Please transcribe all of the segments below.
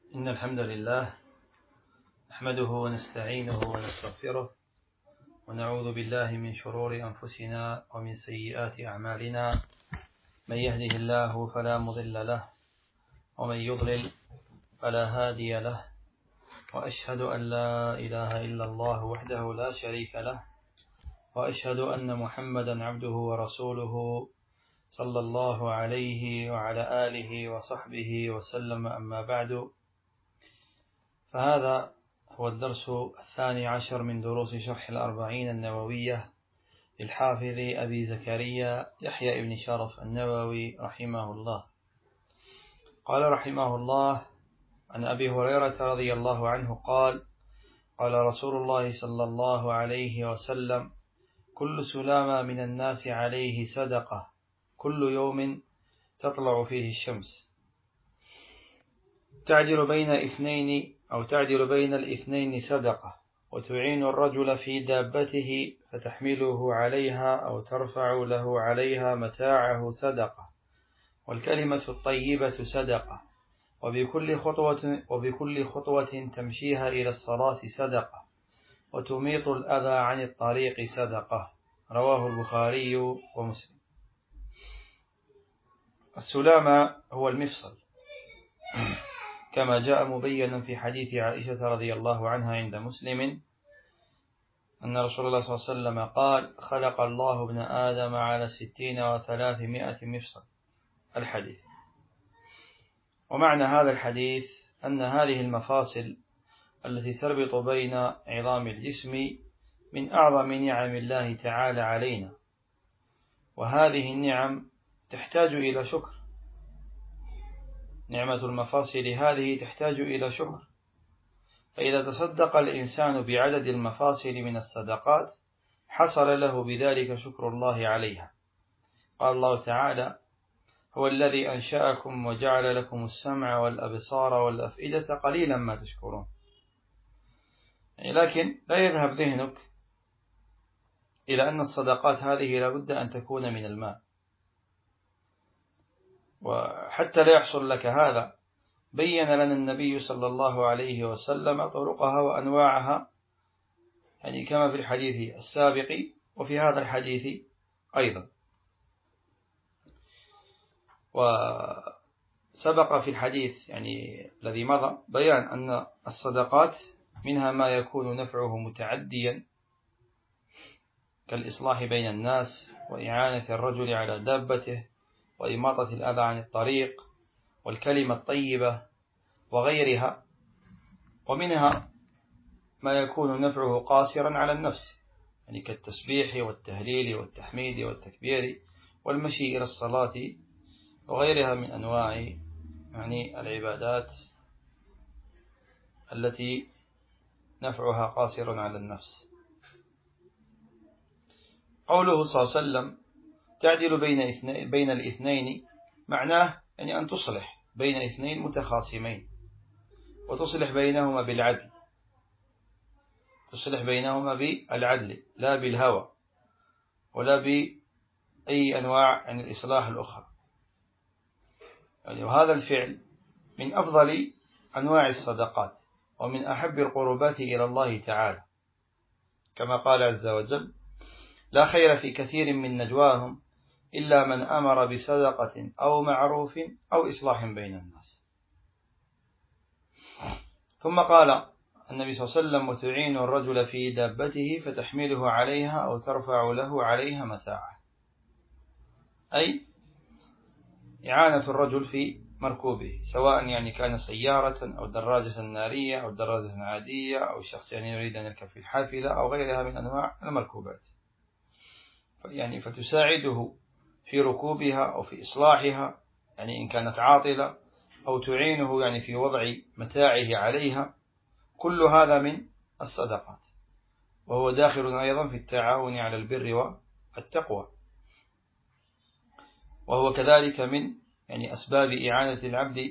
إن الحمد لله نحمده ونستعينه ونستغفره ونعوذ بالله من شرور أنفسنا ومن سيئات أعمالنا. من يهده الله فلا مضل له ومن يضلل فلا هادي له، وأشهد أن لا إله إلا الله وحده لا شريك له، وأشهد أن محمدا عبده ورسوله صلى الله عليه وعلى آله وصحبه وسلم. أما بعد، فهذا هو الدرس 12 من دروس شرح الأربعين النووية للحافظ أبي زكريا يحيى بن شرف النووي رحمه الله. قال رحمه الله: عن أبي هريرة رضي الله عنه قال: قال رسول الله صلى الله عليه وسلم: كل سلامة من الناس عليه صدقة، كل يوم تطلع فيه الشمس، تعدل بين الاثنين صدقة، وتعين الرجل في دابته فتحمله عليها أو ترفع له عليها متاعه صدقة، والكلمة الطيبة صدقة، وبكل خطوة تمشيها إلى الصلاة صدقة، وتميط الأذى عن الطريق صدقة. رواه البخاري ومسلم. السلامة هو المفصل، كما جاء مبينا في حديث عائشة رضي الله عنها عند مسلم أن رسول الله صلى الله عليه وسلم قال: خلق الله ابن آدم على 60 و300 مفصل. الحديث. ومعنى هذا الحديث أن هذه المفاصل التي تربط بين عظام الجسم من أعظم نعم الله تعالى علينا، وهذه النعم تحتاج إلى شكر. نعمة المفاصل هذه تحتاج إلى شكر، فإذا تصدق الإنسان بعدد المفاصل من الصدقات حصل له بذلك شكر الله عليها. قال الله تعالى: هو الذي أنشأكم وجعل لكم السمع والأبصار والأفئدة قليلا ما تشكرون. لكن لا يذهب ذهنك إلى أن الصدقات هذه لابد أن تكون من المال، وحتى لا يحصل لك هذا بين لنا النبي صلى الله عليه وسلم طرقها وأنواعها، يعني كما في الحديث السابق وفي هذا الحديث أيضا. وسبق في الحديث يعني الذي مضى بيان أن الصدقات منها ما يكون نفعه متعديا، كالإصلاح بين الناس، وإعانة الرجل على دابته، وإماطة الأذى عن الطريق، والكلمة الطيبة وغيرها. ومنها ما يكون نفعه قاصرا على النفس، يعني كالتسبيح والتهليل والتحميد والتكبير والمشي إلى الصلاة وغيرها من أنواع يعني العبادات التي نفعها قاصر على النفس. قوله صلى الله عليه وسلم: تعدل بين الاثنين، معناه يعني أن تصلح بين اثنين متخاصمين، وتصلح بينهما بالعدل. تصلح بينهما بالعدل، لا بالهوى ولا بأي أنواع يعني الإصلاح الأخرى. يعني وهذا الفعل من أفضل أنواع الصدقات، ومن أحب القربات إلى الله تعالى، كما قال عز وجل: لا خير في كثير من نجواهم إلا من أمر بصدقة أو معروف أو إصلاح بين الناس. ثم قال النبي صلى الله عليه وسلم: وتعين الرجل في دابته فتحمله عليها أو ترفع له عليها متاعه، أي إعانة الرجل في مركوبه، سواء يعني كان سيارة أو دراجة نارية أو دراجة عادية، أو شخص يعني يريد أن يركب في الحافلة أو غيرها من أنواع المركوبات، يعني فتساعده في ركوبها أو في إصلاحها، يعني إن كانت عاطلة، أو تعينه يعني في وضع متاعه عليها. كل هذا من الصدقات، وهو داخل أيضا في التعاون على البر والتقوى، وهو كذلك من يعني أسباب إعانة العبد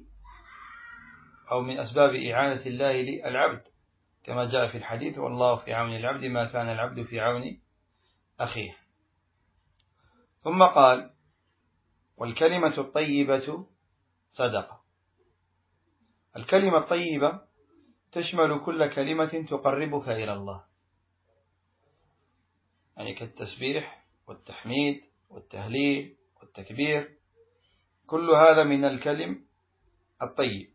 أو من أسباب إعانة الله للعبد، كما جاء في الحديث: والله في عون العبد ما كان العبد في عون أخيه. ثم قال: والكلمة الطيبة صدقة. الكلمة الطيبة تشمل كل كلمة تقربك إلى الله، يعني كالتسبيح والتحميد والتهليل والتكبير، كل هذا من الكلم الطيب.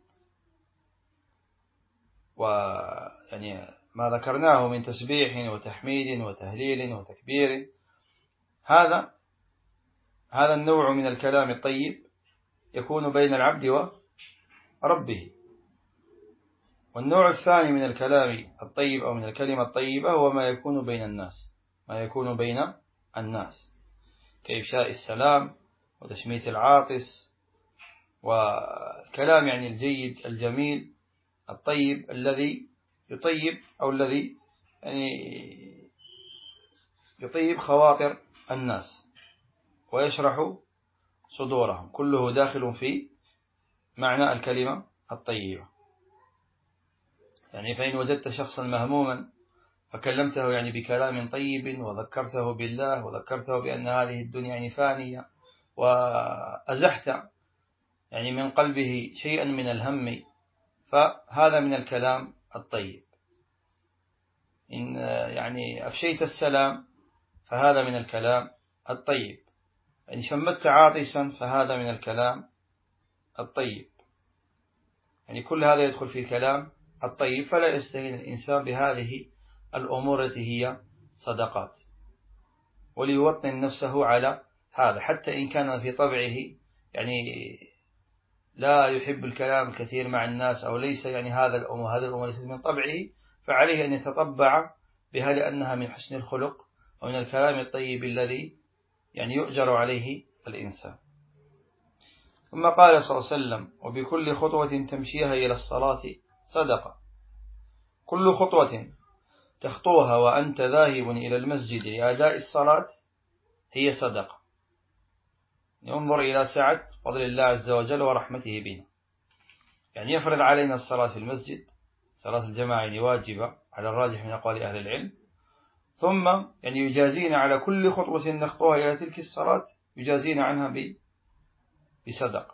ويعني ما ذكرناه من تسبيح وتحميد وتهليل وتكبير، هذا النوع من الكلام الطيب يكون بين العبد وربه. والنوع الثاني من الكلام الطيب أو من الكلمة الطيبة هو ما يكون بين الناس، كإفشاء السلام وتشميت العاطس، والكلام يعني الجيد الجميل الطيب الذي يطيب أو الذي يعني يطيب خواطر الناس ويشرح صدورهم، كله داخل في معنى الكلمة الطيبة. يعني فإن وجدت شخصا مهموما فكلمته يعني بكلام طيب وذكرته بالله وذكرته بأن هذه الدنيا يعني فانية، وأزحت يعني من قلبه شيئا من الهم، فهذا من الكلام الطيب. إن يعني أفشيت السلام فهذا من الكلام الطيب، إن شمت عاطسا فهذا من الكلام الطيب. يعني كل هذا يدخل في الكلام الطيب، فلا يستهين الإنسان بهذه الأمور التي هي صدقات، وليوطن نفسه على هذا، حتى إن كان في طبعه يعني لا يحب الكلام الكثير مع الناس، أو ليس يعني هذه الأمور ليست من طبعه، فعليه أن يتطبع بها لأنها من حسن الخلق ومن الكلام الطيب الذي يعني يؤجر عليه الإنسان. ثم قال صلى الله عليه وسلم: وبكل خطوة تمشيها إلى الصلاة صدقة. كل خطوة تخطوها وأنت ذاهب إلى المسجد لأداء الصلاة هي صدقة. ينظر إلى سعة فضل الله عز وجل ورحمته بنا، يعني يفرض علينا الصلاة في المسجد، صلاة الجماعة يعني واجبة على الراجح من أقوال أهل العلم، ثم يعني يجازينا على كل خطوة نخطوها إلى تلك الصلاة، يجازينا عنها بصدقة.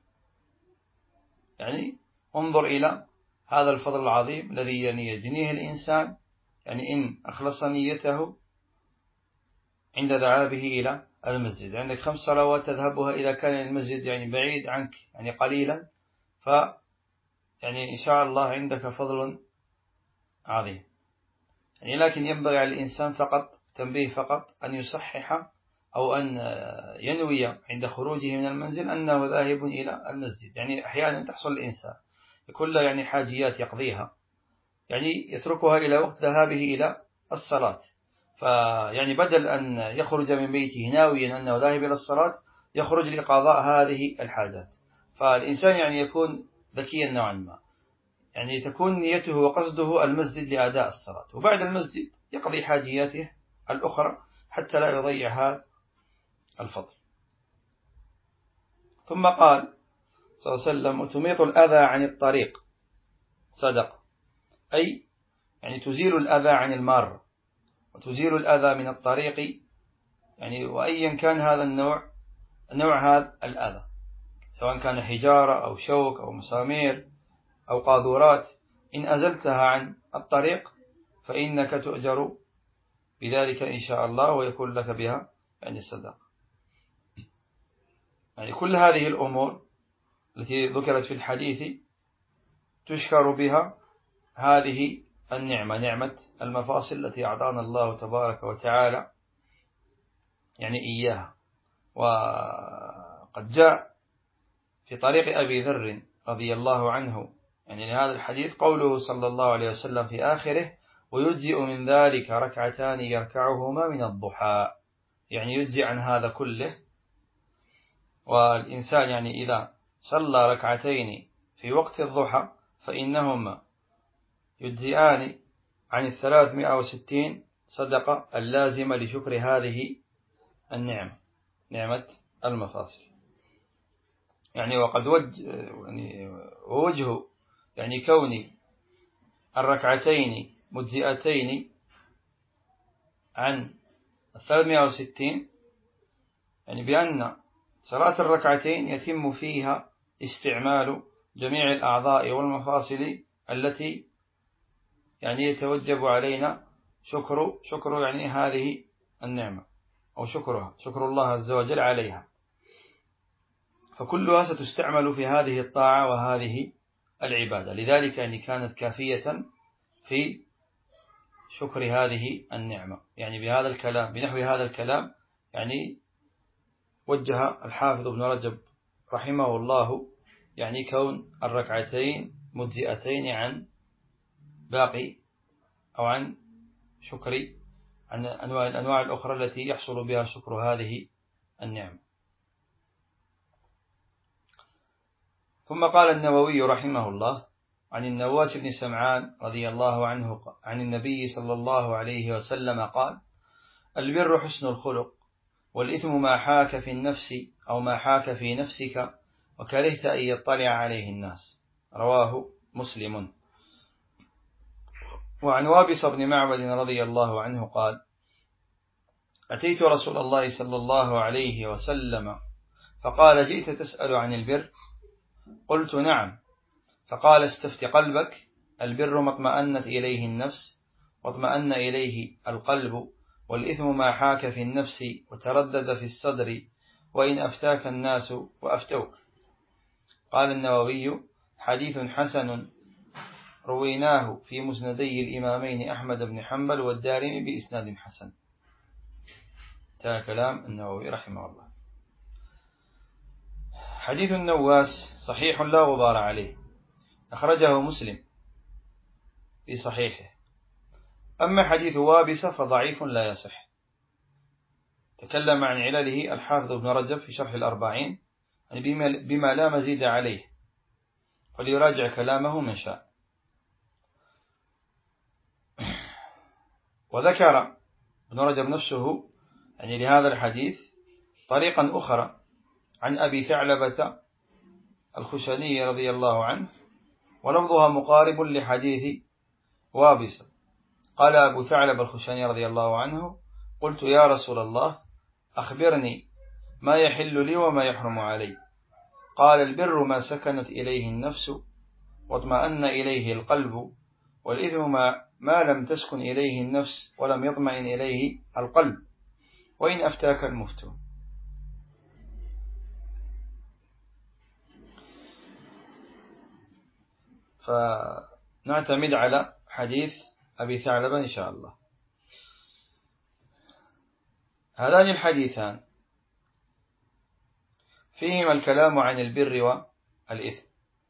يعني انظر إلى هذا الفضل العظيم الذي يعني يجنيه الإنسان، يعني إن أخلص نيته عند ذهابه إلى المسجد. عندك 5 صلوات تذهبها إذا كان المسجد يعني بعيد عنك يعني قليلا، يعني إن شاء الله عندك فضل عظيم. يعني لكن ينبغي على الإنسان فقط تنبيه فقط أن يصحح أو أن ينوي عند خروجه من المنزل أنه ذاهب إلى المسجد. يعني أحيانا تحصل الإنسان يكون له يعني حاجيات يقضيها، يعني يتركها إلى وقت ذهابه إلى الصلاة، فيعني بدل أن يخرج من بيته ناويا أنه ذاهب إلى الصلاة يخرج لقضاء هذه الحاجات. فالإنسان يعني يكون ذكيا نوعا ما، يعني تكون نيته وقصده المسجد لأداء الصلاة، وبعد المسجد يقضي حاجياته الأخرى حتى لا يضيع هذا الفضل. ثم قال صلى الله عليه وسلم: وتميط الأذى عن الطريق صدقة. أي يعني تزيل الأذى عن المار وتزيل الأذى من الطريق، يعني وأيا كان هذا نوع هذا الأذى، سواء كان حجارة أو شوك أو مسامير أو قاذورات، إن أزلتها عن الطريق فإنك تؤجر بذلك إن شاء الله ويكون لك بها يعني الصدقة. يعني كل هذه الأمور التي ذكرت في الحديث تشكر بها هذه النعمة، نعمة المفاصل التي أعطانا الله تبارك وتعالى يعني إياها. وقد جاء في طريق أبي ذر رضي الله عنه يعني لهذا الحديث قوله صلى الله عليه وسلم في آخره: ويجزئ من ذلك ركعتان يركعهما من الضحى. يعني يجزئ عن هذا كله، والإنسان يعني إذا صلى ركعتين في وقت الضحى فإنهما يجزئان عن 360 صدقة اللازمة لشكر هذه النعمة، نعمة المفاصل. يعني وقد وجه يعني كون الركعتين مجزئتين عن 360 يعني بأن صلاة الركعتين يتم فيها استعمال جميع الأعضاء والمفاصل التي يعني يتوجب علينا شكر يعني هذه النعمة أو شكر الله عز وجل عليها، فكلها ستستعمل في هذه الطاعة وهذه العبادة. لذلك يعني كانت كافية في شكر هذه النعمة. يعني بهذا الكلام، بنحو هذا الكلام، يعني وجه الحافظ ابن رجب رحمه الله يعني كون الركعتين مجزئتين عن باقي أو عن شكر عن الأنواع الأخرى التي يحصل بها شكر هذه النعمة. ثم قال النووي رحمه الله عن النواس بن سمعان رضي الله عنه عن النبي صلى الله عليه وسلم قال: البر حسن الخلق، والإثم ما حاك في النفس أو ما حاك في نفسك وكرهت أن يطلع عليه الناس. رواه مسلم. وعن وابص بن معبد رضي الله عنه قال: أتيت رسول الله صلى الله عليه وسلم فقال: جئت تسأل عن البر؟ قلت: نعم. فقال: استفت قلبك، البر ما اطمأنت إليه النفس واطمأن إليه القلب، والإثم ما حاك في النفس وتردد في الصدر، وإن أفتاك الناس وأفتوك. قال النووي: حديث حسن رويناه في مسندي الإمامين أحمد بن حنبل والدارمي بإسناد حسن. انتهى كلام النووي رحمه الله. حديث النواس صحيح لا غبار عليه، أخرجه مسلم في صحيحه. أما حديث وابس فضعيف لا يصح. تكلم عن علله الحافظ ابن رجب في شرح الأربعين بما لا مزيد عليه، فليراجع كلامه من شاء. وذكر ابن رجب نفسه يعني لهذا الحديث طريقا أخرى عن أبي ثعلبة الخشني رضي الله عنه، ولفظها مقارب لحديث وابس. قال أبو ثعلبة الخشني رضي الله عنه: قلت: يا رسول الله، أخبرني ما يحل لي وما يحرم علي. قال: البر ما سكنت إليه النفس واطمأن إليه القلب، والإثم ما لم تسكن إليه النفس ولم يطمئن إليه القلب، وإن أفتاك المفتون. فنعتمد على حديث أبي ثعلبة إن شاء الله. هذان الحديثان فيهما الكلام عن البر والإثم.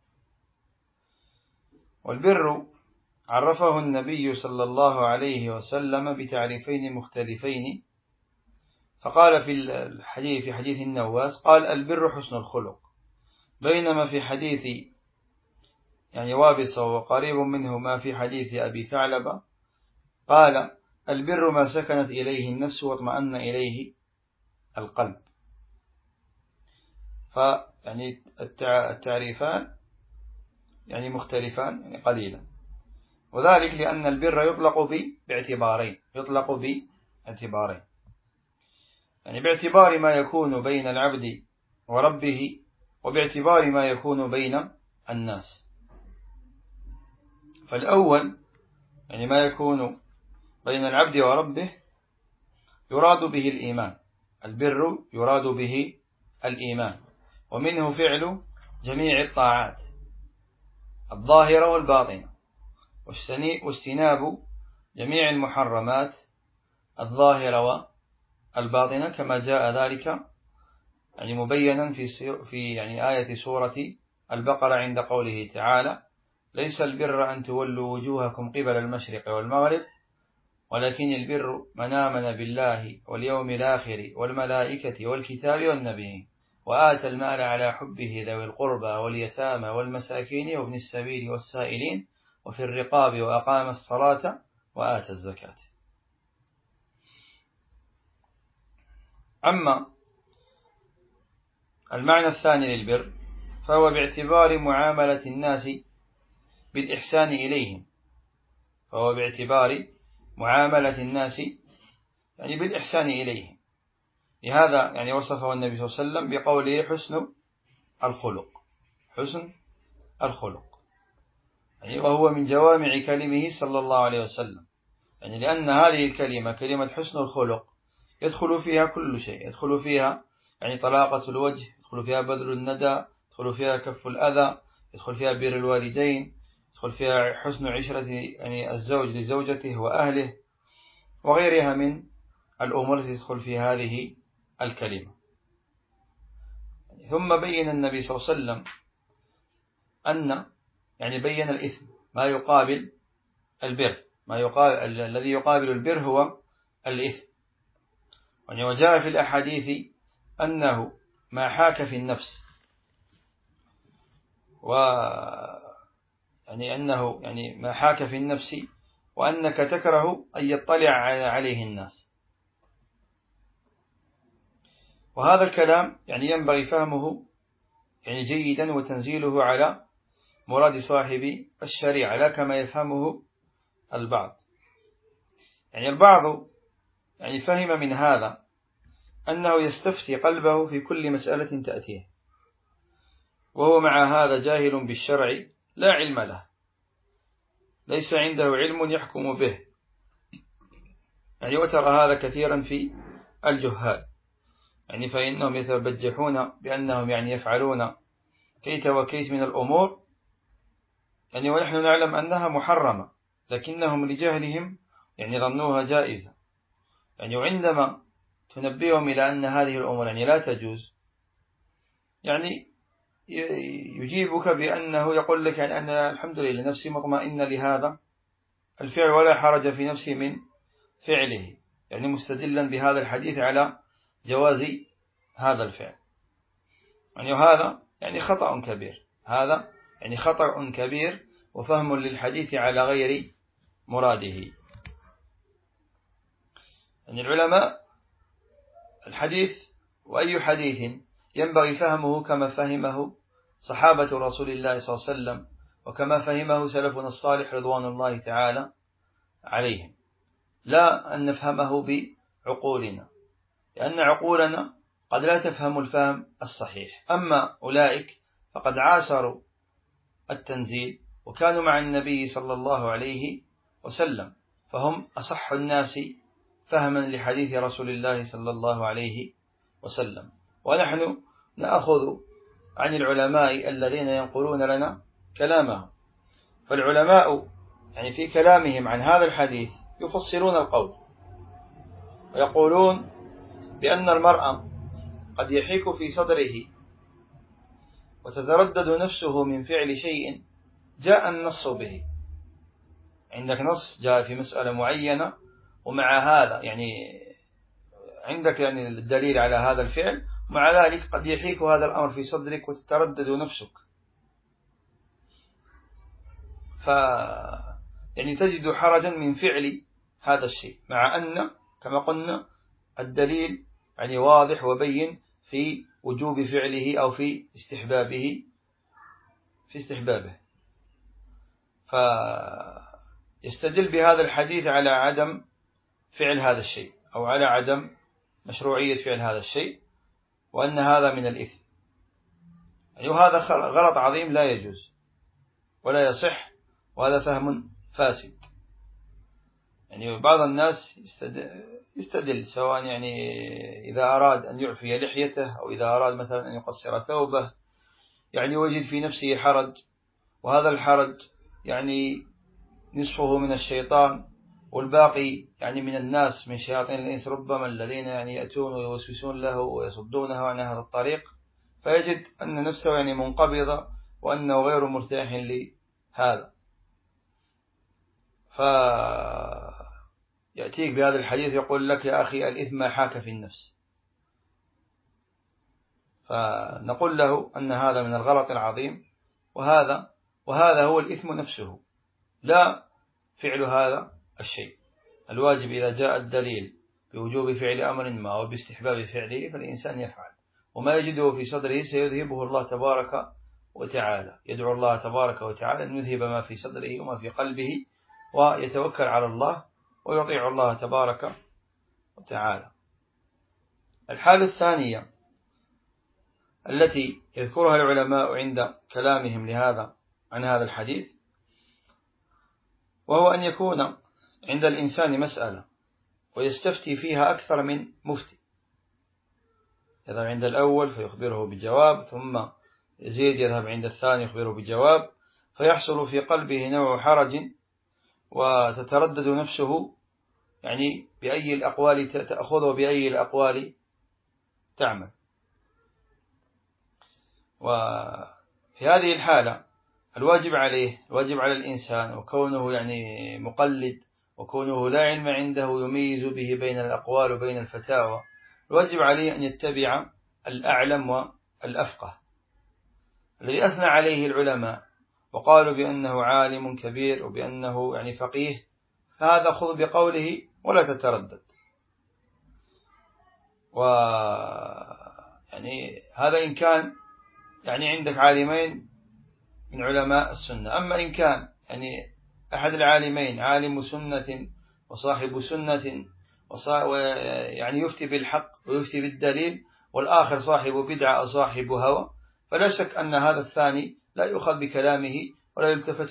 والبر عرفه النبي صلى الله عليه وسلم بتعريفين مختلفين، فقال في حديث النواس قال: البر حسن الخلق، بينما في حديث يعني وابص وقريب منه ما في حديث أبي ثعلبة قال: البر ما سكنت إليه النفس واطمأن إليه القلب. فيعني التعريفان يعني مختلفان يعني قليلا، وذلك لأن البر يطلق باعتبارين، يعني باعتبار ما يكون بين العبد وربه، وباعتبار ما يكون بين الناس. فالأول يعني ما يكون بين العبد وربه يراد به الإيمان، البر يراد به الإيمان، ومنه فعل جميع الطاعات الظاهرة والباطنة، واجتناب جميع المحرمات الظاهرة والباطنة، كما جاء ذلك يعني مبينا في يعني آية سورة البقرة عند قوله تعالى: ليس البر أن تولوا وجوهكم قبل المشرق والمغرب، ولكن البر من آمن بالله واليوم الآخر والملائكة والكتاب والنبيين، وآتى المال على حبه ذوي القربى واليتامى والمساكين وابن السبيل والسائلين وفي الرقاب، وأقام الصلاة وآتى الزكاة. أما المعنى الثاني للبر فهو باعتبار معاملة الناس بالإحسان إليهم، يعني بالإحسان إليهم. لهذا يعني وصفه النبي صلى الله عليه وسلم بقوله حسن الخلق، حسن الخلق، يعني وهو من جوامع كلمه صلى الله عليه وسلم، يعني لأن هذه الكلمة كلمة حسن الخلق يدخل فيها كل شيء، يدخل فيها يعني طلاقة الوجه، يدخل فيها بذل الندى، يدخل فيها كف الأذى، يدخل فيها بر الوالدين، يدخل فيها حسن عشرة يعني الزوج لزوجته وأهله وغيرها من الأمور التي تدخل في هذه الكلمة. ثم بين النبي صلى الله عليه وسلم أن يعني بين الإثم ما يقابل البر، ما يقابل الذي يقابل البر هو الإثم. وجاء في الأحاديث أنه ما حاك في النفس، يعني أنه يعني ما حاك في النفس وأنك تكره أن يطلع عليه الناس. وهذا الكلام يعني ينبغي فهمه يعني جيدا وتنزيله على مراد صاحب الشريعة، لا كما يفهمه البعض. يعني البعض يعني فهم من هذا أنه يستفتي قلبه في كل مسألة تأتيه، وهو مع هذا جاهل بالشرع لا علم له، ليس عنده علم يحكم به. يعني وترى هذا كثيرا في الجهال، يعني فإنهم يتبجحون بأنهم يعني يفعلون كيت وكيت من الأمور، يعني ونحن نعلم أنها محرمة، لكنهم لجهلهم يعني ظنوها جائزة. يعني وعندما تنبيهم إلى أن هذه الأمور يعني لا تجوز، يعني يجيبك بأنه يقول لك يعني أنا الحمد لله نفسي مطمئنة لهذا الفعل ولا حرج في نفسي من فعله، يعني مستدلا بهذا الحديث على جواز هذا الفعل. يعني وهذا يعني خطأ كبير، هذا يعني خطأ كبير وفهم للحديث على غير مراده. يعني العلماء الحديث وأي حديث ينبغي فهمه كما فهمه صحابة رسول الله صلى الله عليه وسلم، وكما فهمه سلفنا الصالح رضوان الله تعالى عليهم، لا أن نفهمه بعقولنا، لأن عقولنا قد لا تفهم الفهم الصحيح. أما أولئك فقد عاصروا التنزيل وكانوا مع النبي صلى الله عليه وسلم، فهم أصح الناس فهما لحديث رسول الله صلى الله عليه وسلم. ونحن نأخذ عن العلماء الذين ينقلون لنا كلامهم، فالعلماء يعني في كلامهم عن هذا الحديث يفصلون القول ويقولون بأن المرأة قد يحيك في صدره وتتردد نفسه من فعل شيء جاء النص به. عندك نص جاء في مسألة معينة، ومع هذا يعني عندك يعني الدليل على هذا الفعل، مع ذلك قد يحيك هذا الأمر في صدرك وتتردد نفسك، يعني تجد حرجا من فعل هذا الشيء، مع أن كما قلنا الدليل يعني واضح وبين في وجوب فعله أو في استحبابه فيستدل بهذا الحديث على عدم فعل هذا الشيء أو على عدم مشروعية فعل هذا الشيء، وأن هذا من الإثم. يعني وهذا غلط عظيم لا يجوز ولا يصح، وهذا فهم فاسد. يعني بعض الناس يستدل سواء يعني إذا أراد أن يعفي لحيته أو إذا أراد مثلا أن يقصر ثوبه، يعني وجد في نفسه حرج، وهذا الحرج يعني نصفه من الشيطان والباقي يعني من الناس من شياطين الإنس ربما، الذين يعني يأتون ويوسوسون له ويصدونه عن هذا الطريق، فيجد أن نفسه يعني منقبضة وأنه غير مرتاح لهذا، فيأتيك بهذا الحديث يقول لك يا أخي الإثم ما حاك في النفس، فنقول له أن هذا من الغلط العظيم، وهذا هو الإثم نفسه لا فعل هذا الشيء. الواجب إذا جاء الدليل بوجوب فعل أمر ما أو باستحباب فعله فالإنسان يفعل، وما يجده في صدره سيذهبه الله تبارك وتعالى. يدعو الله تبارك وتعالى أن يذهب ما في صدره وما في قلبه، ويتوكل على الله ويطيع الله تبارك وتعالى. الحالة الثانية التي يذكرها العلماء عند كلامهم لهذا عن هذا الحديث، وهو أن يكون عند الإنسان مسألة ويستفتي فيها أكثر من مفتي، يذهب عند الأول فيخبره بجواب، ثم يزيد يذهب عند الثاني يخبره بجواب، فيحصل في قلبه نوع حرج، وتتردد نفسه يعني بأي الأقوال تأخذ وبأي الأقوال تعمل. وفي هذه الحالة الواجب على الإنسان، وكونه يعني مقلد، وكونه لا علم عنده يميز به بين الأقوال وبين الفتاوى، الواجب عليه أن يتبع الأعلم والأفقه الذي أثنى عليه العلماء وقالوا بأنه عالم كبير وبأنه يعني فقيه، فهذا خذ بقوله ولا تتردد. يعني هذا إن كان يعني عندك عالمين من علماء السنة. أما إن كان يعني أحد العالمين عالم سنة وصاحب سنة يعني يفتي بالحق ويفتي بالدليل، والآخر صاحب بدعة أو صاحب هوى، فلا شك أن هذا الثاني لا يؤخذ بكلامه ولا يلتفت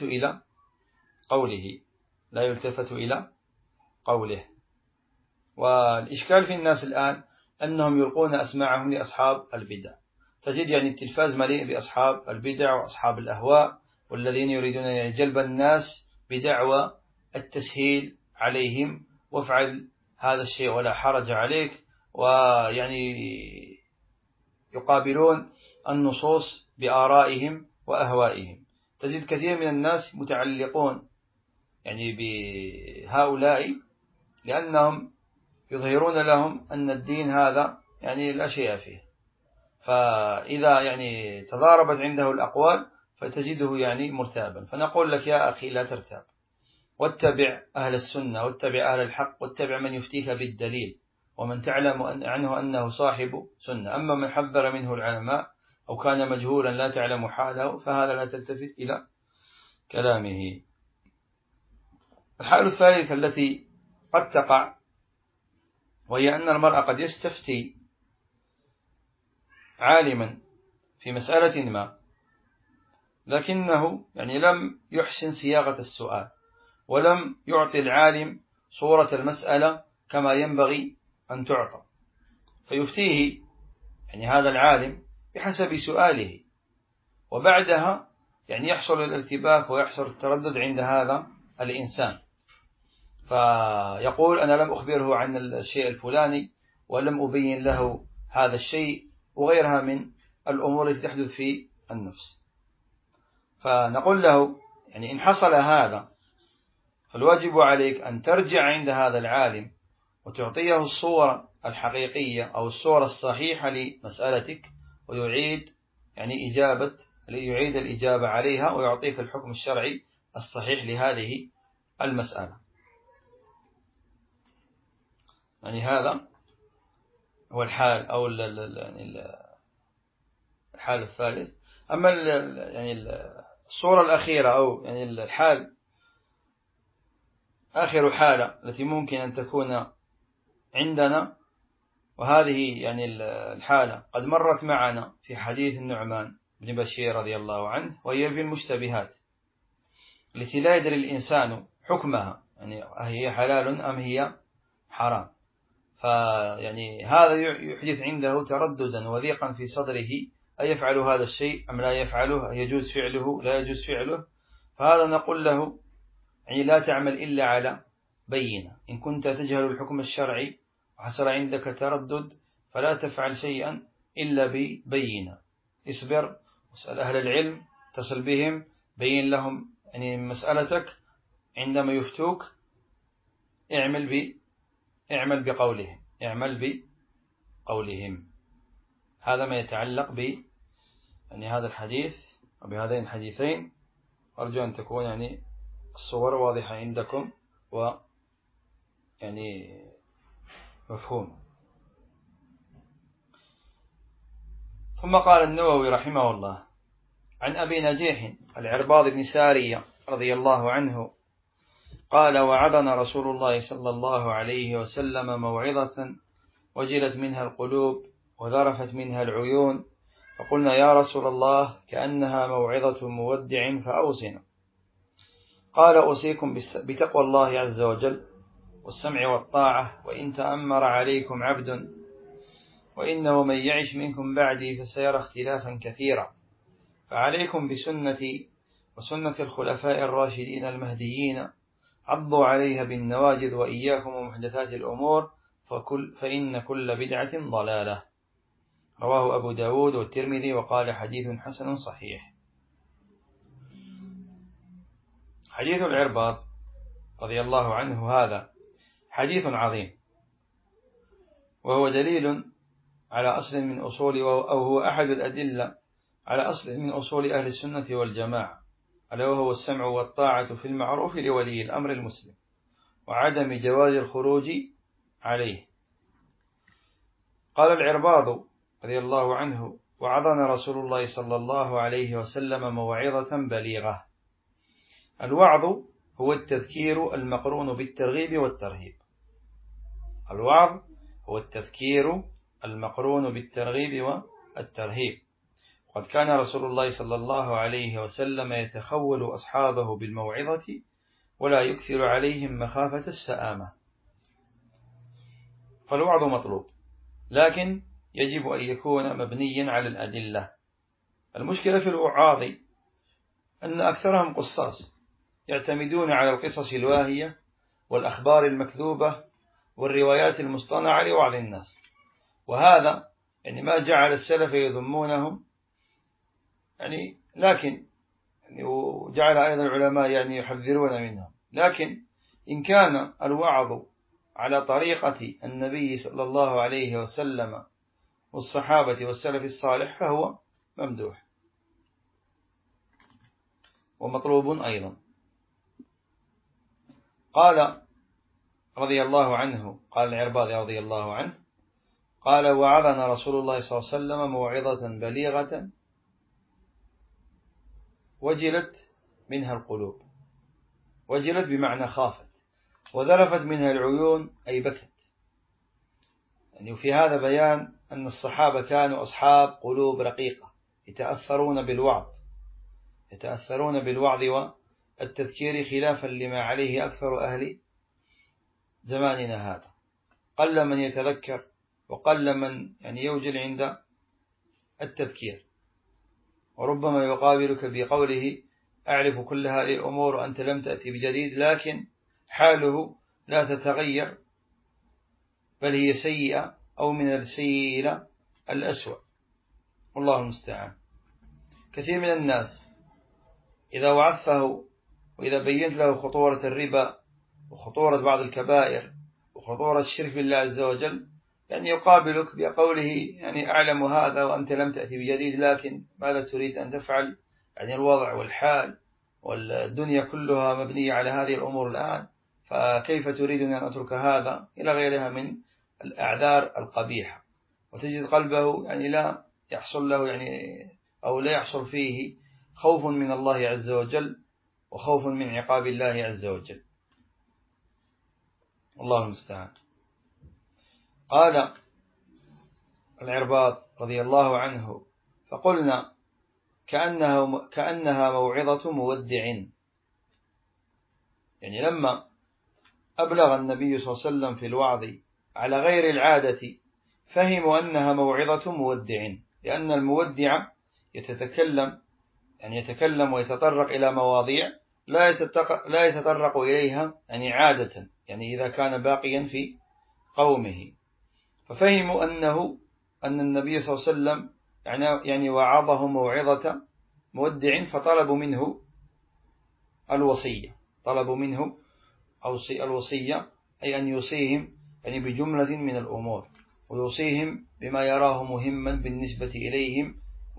إلى قوله. والإشكال في الناس الآن أنهم يلقون أسماعهم لأصحاب البدع، تجد يعني التلفاز مليء بأصحاب البدع وأصحاب الأهواء، والذين يريدون يعني جلب الناس بدعوى التسهيل عليهم، وافعل هذا الشيء ولا حرج عليك، ويعني يقابلون النصوص بآرائهم وأهوائهم. تجد كثير من الناس متعلقون يعني بهؤلاء لأنهم يظهرون لهم أن الدين هذا يعني لا شيء فيه، فإذا يعني تضاربت عنده الأقوال فتجده يعني مرتابا. فنقول لك يا أخي لا ترتاب، واتبع أهل السنة، واتبع أهل الحق، واتبع من يفتيك بالدليل ومن تعلم عنه أنه صاحب سنة. أما من حذر منه العلماء أو كان مجهولا لا تعلم حاله، فهذا لا تلتفت إلى كلامه. الحالة الثالثة التي قد تقع، وهي أن المرء قد يستفتي عالما في مسألة ما، لكنه يعني لم يحسن صياغة السؤال، ولم يعطي العالم صورة المسألة كما ينبغي أن تعطى، فيفتيه يعني هذا العالم بحسب سؤاله، وبعدها يعني يحصل الارتباك ويحصل التردد عند هذا الإنسان، فيقول أنا لم أخبره عن الشيء الفلاني ولم أبين له هذا الشيء، وغيرها من الأمور التي تحدث في النفس. فنقول له يعني إن حصل هذا فالواجب عليك أن ترجع عند هذا العالم وتعطيه الصورة الحقيقية أو الصورة الصحيحة لمسألتك، ويعيد يعني يعيد الإجابة عليها ويعطيك الحكم الشرعي الصحيح لهذه المسألة. يعني هذا هو الحال أو الحال الثالث. أما يعني الصورة الأخيرة أو يعني الحال آخر حالة التي ممكن أن تكون عندنا، وهذه يعني الحالة قد مرت معنا في حديث النعمان بن بشير رضي الله عنه، وهي في المشتبهات التي لا يدري الإنسان حكمها، يعني هي حلال أم هي حرام. فيعني هذا يحدث عنده ترددا وضيقا في صدره، أيفعل هذا الشيء أم لا يفعله، يجوز فعله لا يجوز فعله. فهذا نقول له يعني لا تعمل إلا على بينة. إن كنت تجهل الحكم الشرعي وحصل عندك تردد فلا تفعل شيئا إلا ببينة، اصبر واسأل أهل العلم، تصل بهم، بين لهم يعني مسألتك، عندما يفتوك اعمل بقولهم. هذا ما يتعلق يعني هذا الحديث وبهذين الحديثين. أرجو أن تكون يعني الصور واضحة عندكم ويعني مفهوم. ثم قال النووي رحمه الله عن أبي نجيح العرباض بن سارية رضي الله عنه قال وعظنا رسول الله صلى الله عليه وسلم موعظة وجلت منها القلوب وذرفت منها العيون، فقلنا يا رسول الله كأنها موعظة مودع فأوصنا. قال أوصيكم بتقوى الله عز وجل والسمع والطاعة وإن تأمر عليكم عبد وإنه من يعش منكم بعدي فسيرى اختلافا كثيرا فعليكم بسنتي وسنة الخلفاء الراشدين المهديين عضوا عليها بالنواجذ وإياكم ومحدثات الأمور فإن كل بدعة ضلالة. رواه أبو داود والترمذي وقال حديث حسن صحيح. حديث العرباض رضي الله عنه هذا حديث عظيم، وهو دليل على أصل من أصول أو هو أحد الأدلة على أصل من أصول أهل السنة والجماعة، ألا وهو السمع والطاعة في المعروف لولي الأمر المسلم وعدم جواز الخروج عليه. قال العرباض رضي الله عنه وعظنا رسول الله صلى الله عليه وسلم موعظة بليغة. الوعظ هو التذكير المقرون بالترغيب والترهيب. الوعظ هو التذكير المقرون بالترغيب والترهيب. قد كان رسول الله صلى الله عليه وسلم يتخول أصحابه بالموعظة ولا يكثر عليهم مخافة السآمة. فالوعظ مطلوب، لكن يجب أن يكون مبنيا على الأدلة. المشكلة في الوعاظ أن أكثرهم قصاص يعتمدون على القصص الواهية والأخبار المكذوبة والروايات المصطنعة لوعظ الناس، وهذا ما جعل السلف يذمونهم لكن وجعل أيضا العلماء يحذرون منهم. لكن إن كان الوعظ على طريقة النبي صلى الله عليه وسلم والصحابة والسلف الصالح فهو ممدوح ومطلوب أيضا. قال رضي الله عنه، قال العرباض رضي الله عنه قال وعظنا رسول الله صلى الله عليه وسلم موعظة بليغة وجلت منها القلوب. وجلت بمعنى خافت، وذرفت منها العيون أي بكت. وفي هذا بيان أن الصحابة كانوا أصحاب قلوب رقيقة يتأثرون بالوعظ والتذكير خلافا لما عليه أكثر أهل زماننا هذا. قل من يتذكر وقل من يوجل عند التذكير، وربما يقابلك بقوله أعرف كل هذه الأمور وأنت لم تأتي بجديد، لكن حاله لا تتغير بل هي سيئة أو من السيء إلى الأسوأ، والله المستعان. كثير من الناس إذا وعظته وإذا بينت له خطورة الربا وخطورة بعض الكبائر وخطورة الشرك بالله عز وجل يقابلك بقوله أعلم هذا وأنت لم تأتي بجديد، لكن ماذا تريد أن تفعل؟ الوضع والحال والدنيا كلها مبنية على هذه الأمور الآن، فكيف تريد أن أترك هذا؟ إلى غيرها من الأعذار القبيحة. وتجد قلبه لا يحصل له أو لا يحصل فيه خوف من الله عز وجل وخوف من عقاب الله عز وجل، الله المستعان. قال العرباض رضي الله عنه فقلنا كأنها موعظة مودع. لما أبلغ النبي صلى الله عليه وسلم في الوعظ على غير العادة فهموا أنها موعظة مودع، لأن المودع يتكلم ويتطرق إلى مواضيع لا يتطرق إليها عادة إذا كان باقيا في قومه. ففهموا أن النبي صلى الله عليه وسلم وعظه موعظة مودع، فطلبوا منه الوصية. الوصية أي أن يوصيهم بجملة من الأمور، ويوصيهم بما يراه مهما بالنسبة إليهم،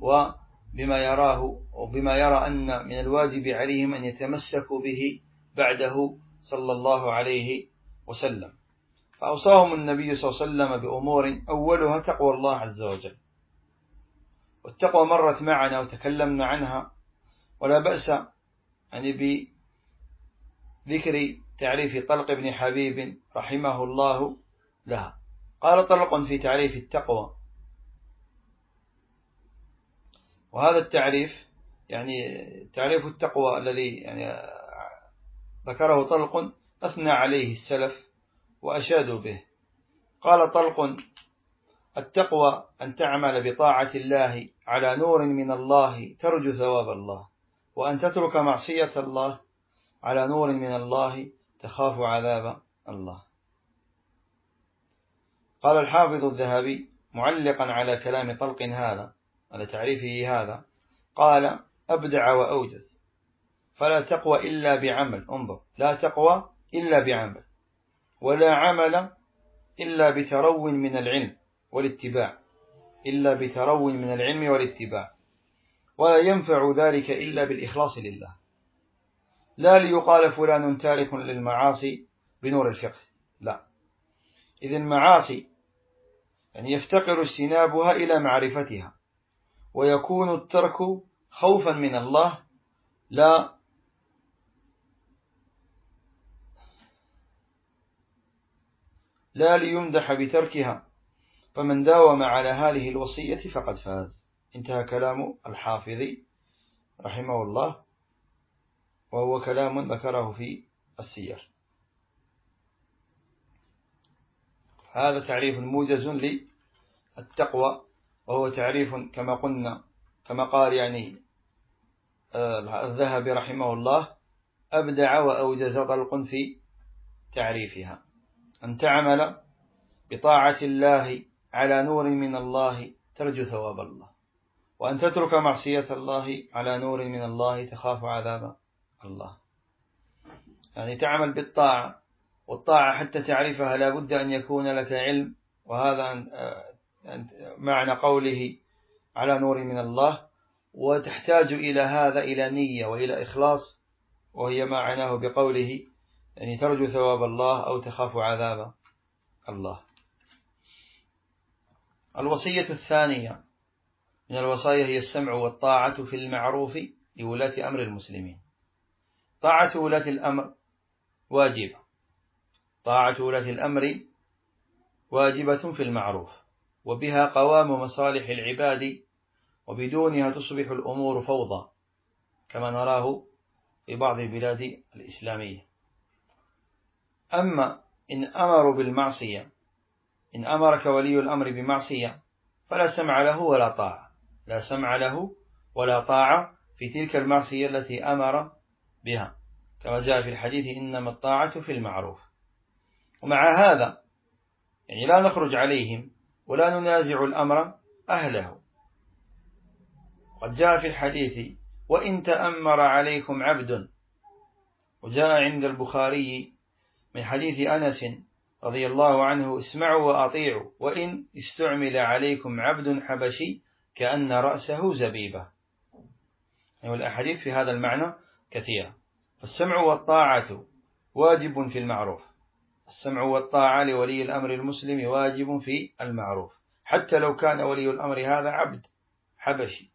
وبما يرى أن من الواجب عليهم أن يتمسكوا به بعده صلى الله عليه وسلم. فأوصاهم النبي صلى الله عليه وسلم بأمور أولها تقوى الله عز وجل. والتقوى مرت معنا وتكلمنا عنها، ولا بأس بذكر تعريف طلق بن حبيب رحمه الله لها. قال طلق في تعريف التقوى: وهذا التعريف يعني تعريف التقوى الذي يعني ذكره طلق أثنى عليه السلف وأشادوا به. قال طلق: التقوى أن تعمل بطاعة الله على نور من الله ترجو ثواب الله، وأن تترك معصية الله على نور من الله تخاف عذاب الله. قال الحافظ الذهبي معلقا على كلام طلق هذا، على تعريفه هذا، قال: أبدع وأوجز، فلا تقوى إلا بعمل. انظر، لا تقوى إلا بعمل، ولا عمل إلا بترو من العلم والاتباع، إلا بترو من العلم والاتباع، ولا ينفع ذلك إلا بالإخلاص لله، لا ليقال فلان تارك للمعاصي بنور الفقه، لا، إذ المعاصي يعني يفتقر اجتنابها إلى معرفتها، ويكون الترك خوفا من الله لا ليمدح بتركها، فمن داوم على هذه الوصية فقد فاز. انتهى كلام الحافظ رحمه الله، وهو كلام ذكره في السير. هذا تعريف موجز للتقوى، وهو تعريف كما قلنا، كما قال يعني الذهبي رحمه الله: أبدع وأوجز طلق في تعريفها، أن تعمل بطاعة الله على نور من الله ترجو ثواب الله، وأن تترك معصية الله على نور من الله تخاف عذاب الله. يعني تعمل بالطاعة، والطاعة حتى تعرفها لا بد أن يكون لك علم، وهذا معنى قوله على نور من الله، وتحتاج إلى هذا إلى نية وإلى إخلاص، وهي ما معناه بقوله يعني ترجو ثواب الله أو تخاف عذاب الله. الوصية الثانية من الوصايا هي السمع والطاعة في المعروف لولاة أمر المسلمين. طاعة ولاة الأمر واجبة، طاعة ولاة الأمر واجبة في المعروف، وبها قوام مصالح العباد، وبدونها تصبح الأمور فوضى كما نراه في بعض البلاد الإسلامية. أما إن أمروا بالمعصية، إن أمرك ولي الأمر بمعصية فلا سمع له ولا طاعة، لا سمع له ولا طاعة في تلك المعصية التي أمر بها، كما جاء في الحديث: إنما الطاعة في المعروف. ومع هذا يعني لا نخرج عليهم ولا ننازع الأمر أهله. قد جاء في الحديث: وإن تأمر عليكم عبد، وجاء عند البخاري من حديث أنس رضي الله عنه: اسمعوا وأطيعوا وإن استعمل عليكم عبد حبشي كأن رأسه زبيبة. يعني الأحاديث في هذا المعنى كثيرة. فالسمع والطاعة واجب في المعروف، السمع والطاعة لولي الأمر المسلم واجب في المعروف، حتى لو كان ولي الأمر هذا عبد حبشي،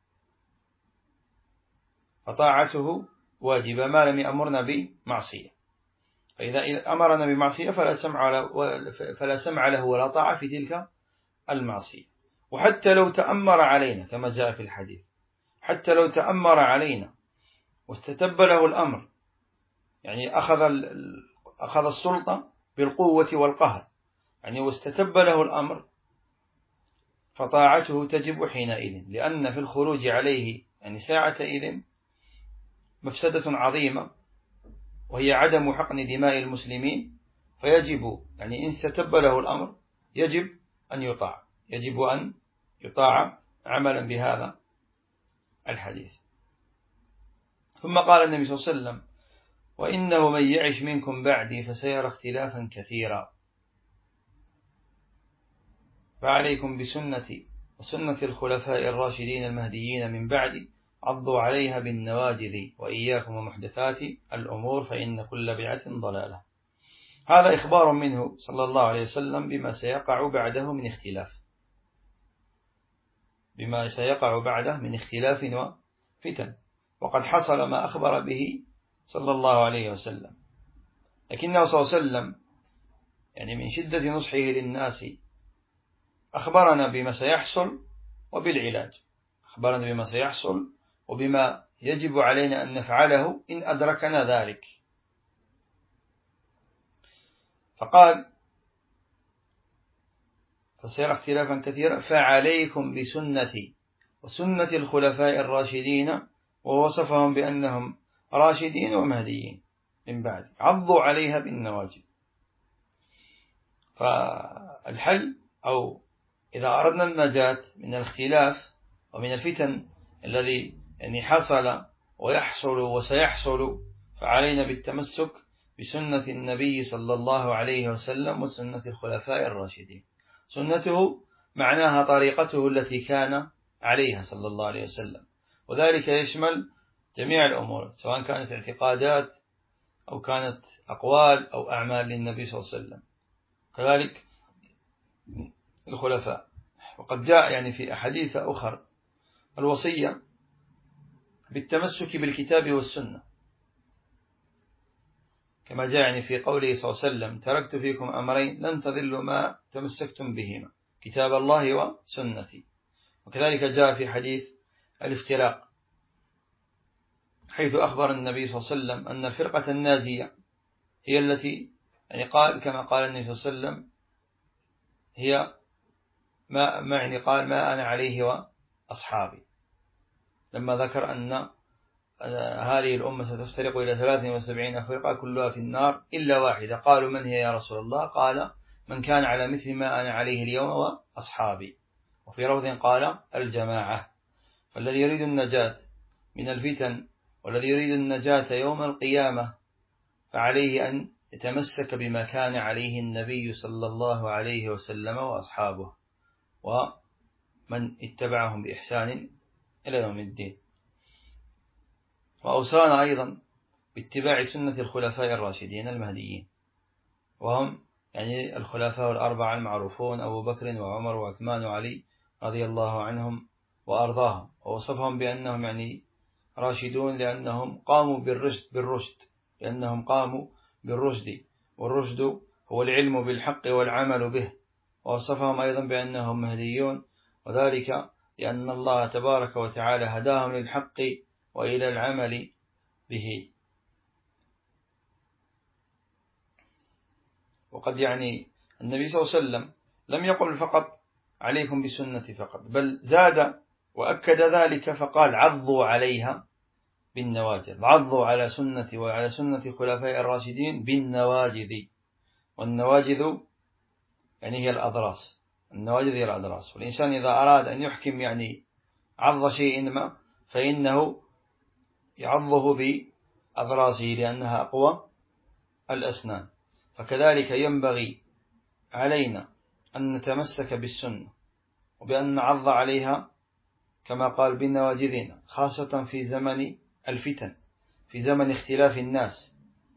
فطاعته واجبة ما لم يأمرنا بمعصية. فإذا أمرنا بمعصية فلا سمع له ولا طاعة في تلك المعصية. وحتى لو تأمر علينا كما جاء في الحديث، حتى لو تأمر علينا واستتب له الأمر، يعني أخذ السلطة بالقوة والقهر، يعني واستتب له الأمر، فطاعته تجب حينئذ، لأن في الخروج عليه يعني ساعتئذ مفسدة عظيمة، وهي عدم حقن دماء المسلمين. فيجب يعني إن استتب له الأمر يجب أن يطاع، يجب أن يطاع عملا بهذا الحديث. ثم قال النبي صلى الله عليه وسلم: وإنه من يعش منكم بعدي فسيرى اختلافا كثيرا، فعليكم بسنتي وسنة الخلفاء الراشدين المهديين من بعدي، عضوا عليها بالنواجذ، وإياكم ومحدثات الأمور فإن كل بدعة ضلالة. هذا إخبار منه صلى الله عليه وسلم بما سيقع بعده من اختلاف، بما سيقع بعده من اختلاف وفتن، وقد حصل ما أخبر به صلى الله عليه وسلم. لكنه صلى الله عليه وسلم يعني من شدة نصحه للناس أخبرنا بما سيحصل وبالعلاج، أخبرنا بما سيحصل وبما يجب علينا أن نفعله إن أدركنا ذلك. فقال فسيرى اختلافا كثيرا فعليكم بسنتي وسنة الخلفاء الراشدين، ووصفهم بأنهم راشدين ومهديين من بعد، عضوا عليها بالنواجذ. فالحل أو إذا أردنا النجاة من الاختلاف ومن الفتن الذي يعني حصل ويحصل وسيحصل، فعلينا بالتمسك بسنة النبي صلى الله عليه وسلم وسنة الخلفاء الراشدين. سنته معناها طريقته التي كان عليها صلى الله عليه وسلم، وذلك يشمل جميع الأمور سواء كانت اعتقادات أو كانت أقوال أو أعمال للنبي صلى الله عليه وسلم، كذلك الخلفاء. وقد جاء يعني في أحاديث أخرى الوصية بالتمسك بالكتاب والسنة، كما جاء يعني في قوله صلى الله عليه وسلم تركت فيكم أمرين لن تضلوا ما تمسكتم بهما، كتاب الله وسنتي. وكذلك جاء في حديث الافتراق حيث أخبر النبي صلى الله عليه وسلم أن الفرقة الناجية هي التي يعني قال كما قال النبي صلى الله عليه وسلم هي ما يعني قال ما أنا عليه وأصحابي، لما ذكر أن هذه الأمة ستفترق إلى 73 فرقة كلها في النار إلا واحدة. قالوا من هي يا رسول الله؟ قال من كان على مثل ما أنا عليه اليوم وأصحابي. وفي لفظ قال الجماعة. فالذي يريد النجاة من الفتن والذي يريد النجاة يوم القيامة فعليه أن يتمسك بما كان عليه النبي صلى الله عليه وسلم وأصحابه ومن اتبعهم بإحسان إلى يوم الدين. وأوصانا أيضا باتباع سنة الخلفاء الراشدين المهديين، وهم يعني الخلفاء الأربعة المعروفون أبو بكر وعمر وعثمان وعلي رضي الله عنهم وأرضاهم. ووصفهم بأنهم يعني راشدون لأنهم قاموا بالرشد لأنهم قاموا بالرشد، والرشد هو العلم بالحق والعمل به. ووصفهم أيضا بأنهم مهديون، وذلك لأن الله تبارك وتعالى هداهم للحق وإلى العمل به. وقد يعني النبي صلى الله عليه وسلم لم يقل فقط عليكم بسنتي فقط، بل زاد وأكد ذلك فقال عضوا عليها بالنواجذ، عضوا على سنتي وعلى سنة خلفاء الراشدين بالنواجذ. والنواجذ يعني هي الأضراس، النواجذ هي الأضراس. والإنسان إذا أراد أن يحكم يعني عض شيء ما فإنه يعضه بأضراسه لأنها أقوى الأسنان. فكذلك ينبغي علينا أن نتمسك بالسنة وبأن نعض عليها كما قال بالنواجذنا، خاصة في زمن الفتن، في زمن اختلاف الناس.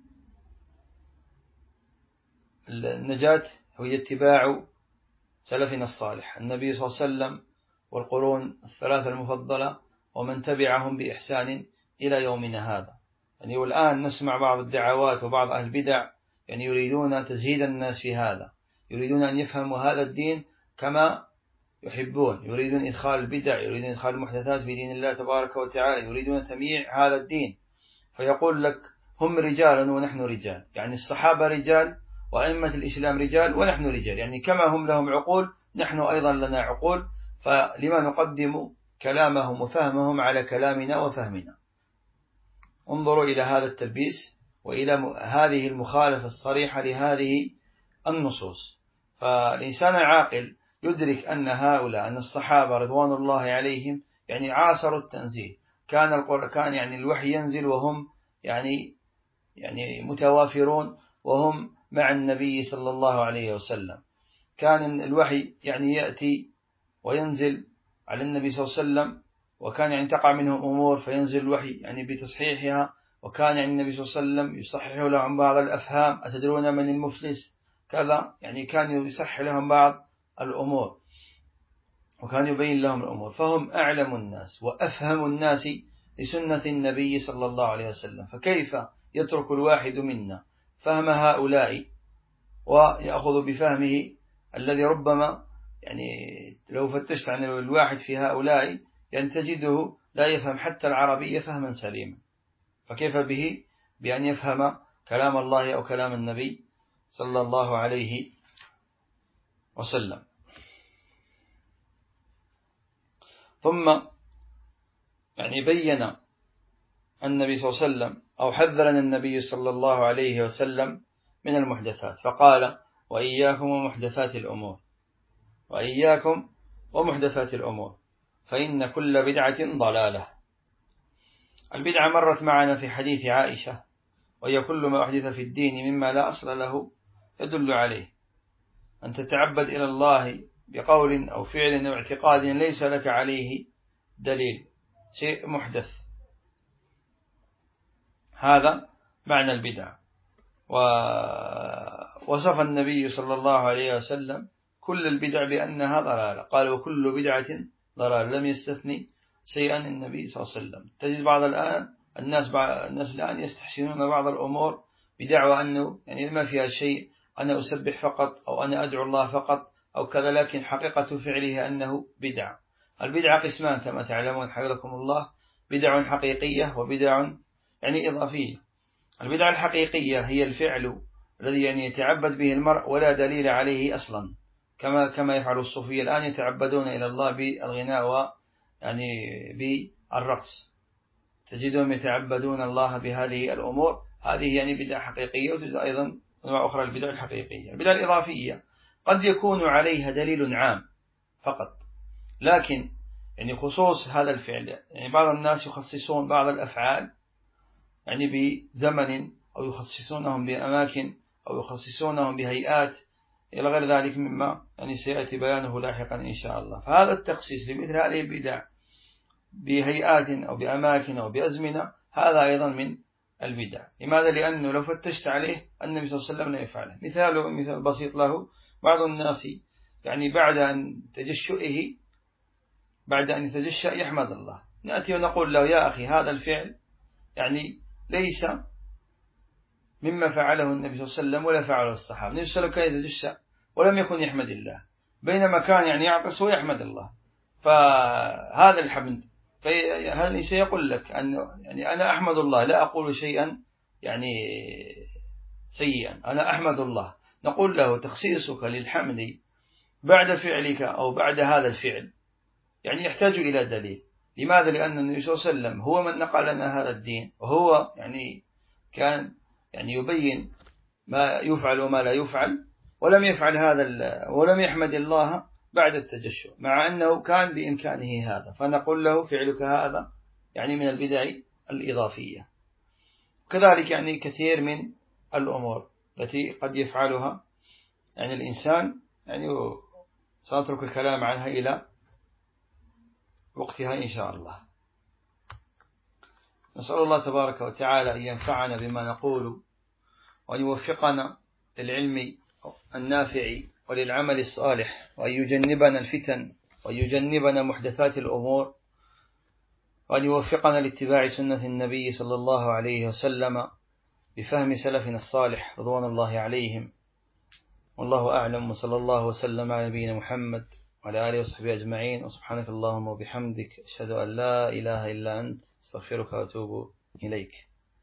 النجاة هي اتباع سلفنا الصالح النبي صلى الله عليه وسلم والقرون الثلاثة المفضلة ومن تبعهم بإحسان إلى يومنا هذا. يعني والآن نسمع بعض الدعوات وبعض أهل البدع يعني يريدون تزهيد الناس في هذا، يريدون أن يفهموا هذا الدين كما يحبون، يريدون إدخال البدع، يريدون إدخال المحدثات في دين الله تبارك وتعالى، يريدون تمييع هذا الدين. فيقول لك هم رجال ونحن رجال، يعني الصحابة رجال وأئمة الإسلام رجال ونحن رجال، يعني كما هم لهم عقول نحن أيضا لنا عقول، فلما نقدم كلامهم وفهمهم على كلامنا وفهمنا. انظروا إلى هذا التلبيس وإلى هذه المخالفة الصريحة لهذه النصوص. فالإنسان العاقل يدرك أن هؤلاء أن الصحابة رضوان الله عليهم يعني عاصروا التنزيل، كان يعني الوحي ينزل وهم يعني متوافرون وهم مع النبي صلى الله عليه وسلم. كان الوحي يعني يأتي وينزل على النبي صلى الله عليه وسلم، وكان يعني تقع منهم أمور فينزل الوحي يعني بتصحيحها، وكان يعني النبي صلى الله عليه وسلم يصحح لهم بعض الأفهام، أتدرون من المفلس كذا، يعني كان يصحح لهم بعض الأمور وكان يبين لهم الأمور. فهم أعلم الناس وأفهم الناس لسنة النبي صلى الله عليه وسلم، فكيف يترك الواحد منا فهم هؤلاء ويأخذ بفهمه الذي ربما يعني لو فتشت عن الواحد في هؤلاء يعني تجده لا يفهم حتى العربية فهما سليما، فكيف به بأن يفهم كلام الله أو كلام النبي صلى الله عليه وسلم. ثم يعني بين النبي صلى الله عليه وسلم أو حذرنا النبي صلى الله عليه وسلم من المحدثات، فقال وإياكم ومحدثات الأمور، وإياكم ومحدثات الأمور فإن كل بدعة ضلالة. البدعة مرت معنا في حديث عائشة، وهي كل ما أحدث في الدين مما لا أصل له يدل عليه، أن تتعبد إلى الله بقول أو فعل أو اعتقاد ليس لك عليه دليل، شيء محدث، هذا معنى البدعة. ووصف النبي صلى الله عليه وسلم كل البدع بأنها ضلالة، قال وكل بدعة ضلالة، لم يستثني شيئا النبي صلى الله عليه وسلم. تجد بعض الناس الآن يستحسنون بعض الأمور بدعوى أنه يعني ما فيها شيء، أنا أسبح فقط أو أنا أدعو الله فقط أو كذا، لكن حقيقة فعله أنه بدعة. البدعة قسمان كما تعلمون حفظكم الله، بدع حقيقية وبدع يعني إضافية. البدعة الحقيقية هي الفعل الذي يعني يتعبد به المرء ولا دليل عليه أصلا، كما يفعل الصوفية الآن، يتعبدون إلى الله بالغناء يعني بالرقص، تجدهم يتعبدون الله بهذه الأمور. هذه يعني بدعة حقيقية. وتجد أيضا أنواع أخرى البدع الحقيقية. البدعة الإضافية قد يكون عليها دليل عام فقط، لكن يعني خصوص هذا الفعل، يعني بعض الناس يخصصون بعض الأفعال يعني بزمن، أو يخصصونهم بأماكن، أو يخصصونهم بهيئات إلى غير ذلك مما يعني سيأتي بيانه لاحقا إن شاء الله. فهذا التخصيص لمثل هذه البدع بهيئات أو بأماكن أو بأزمنة، هذا أيضا من البدع. لماذا؟ لأنه لو فتشت عليه النبي صلى الله عليه وسلم لا يفعله. مثال بسيط له، بعض الناس يعني بعد أن يتجشأ يحمد الله، نأتي ونقول له يا أخي هذا الفعل يعني ليس مما فعله النبي صلى الله عليه وسلم ولا فعله الصحابة. النبي صلى الله عليه وسلم كان يتجشأ ولم يكن يحمد الله، بينما كان يعني يعطس ويحمد الله، فهذا الحمد. فهل سيقول لك أن يعني أنا أحمد الله، لا أقول شيئا يعني سيئا، أنا أحمد الله. نقول له تخصيصك للحمد بعد فعلك أو بعد هذا الفعل يعني يحتاج إلى دليل. لماذا؟ لأن النبي صلى الله عليه وسلم هو من نقل لنا هذا الدين، وهو يعني كان يعني يبين ما يفعل وما لا يفعل، ولم يفعل هذا ولم يحمد الله بعد التجشؤ، مع أنه كان بإمكانه هذا. فنقول له فعلك هذا يعني من البدع الإضافية. كذلك يعني كثير من الأمور التي قد يفعلها يعني الإنسان، يعني سأترك الكلام عنها إلى وقتها إن شاء الله. نسأل الله تبارك وتعالى أن ينفعنا بما نقول، وأن يوفقنا للعلم النافع وللعمل الصالح، وأن يجنبنا الفتن، وأن يجنبنا محدثات الأمور، وأن يوفقنا لاتباع سنة النبي صلى الله عليه وسلم بفهم سلفنا الصالح رضوان الله عليهم. والله أعلم، وصلى الله وسلم على نبينا محمد وعلى آله وصحبه أجمعين. وسبحانك اللهم وبحمدك، أشهد أن لا إله إلا أنت، استغفرك وأتوب إليك.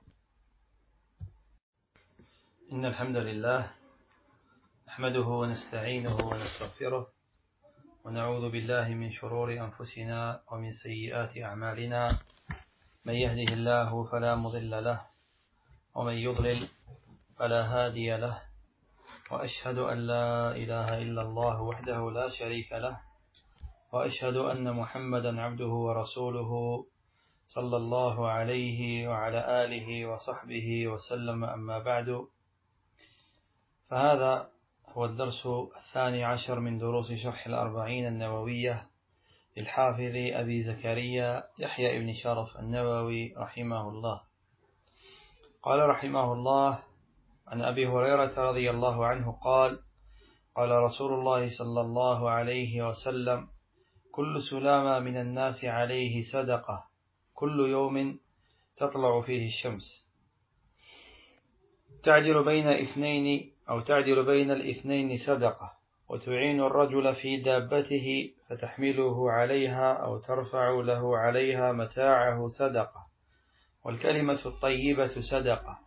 إن الحمد لله نحمده ونستعينه ونستغفره، ونعوذ بالله من شرور أنفسنا ومن سيئات أعمالنا. من يهده الله فلا مضل له، ومن يضلل فلا هادي له. وأشهد أن لا إله إلا الله وحده لا شريك له، وأشهد أن محمدا عبده ورسوله صلى الله عليه وعلى آله وصحبه وسلم. أما بعد، فهذا هو الدرس 12 من دروس شرح الأربعين النووية للحافظ أبي زكريا يحيى بن شرف النووي رحمه الله. قال رحمه الله: عن أبي هريرة رضي الله عنه قال: قال رسول الله صلى الله عليه وسلم: كل سلامة من الناس عليه صدقة، كل يوم تطلع فيه الشمس، تعدل بين الاثنين صدقة، وتعين الرجل في دابته فتحمله عليها أو ترفع له عليها متاعه صدقة، والكلمة الطيبة صدقة،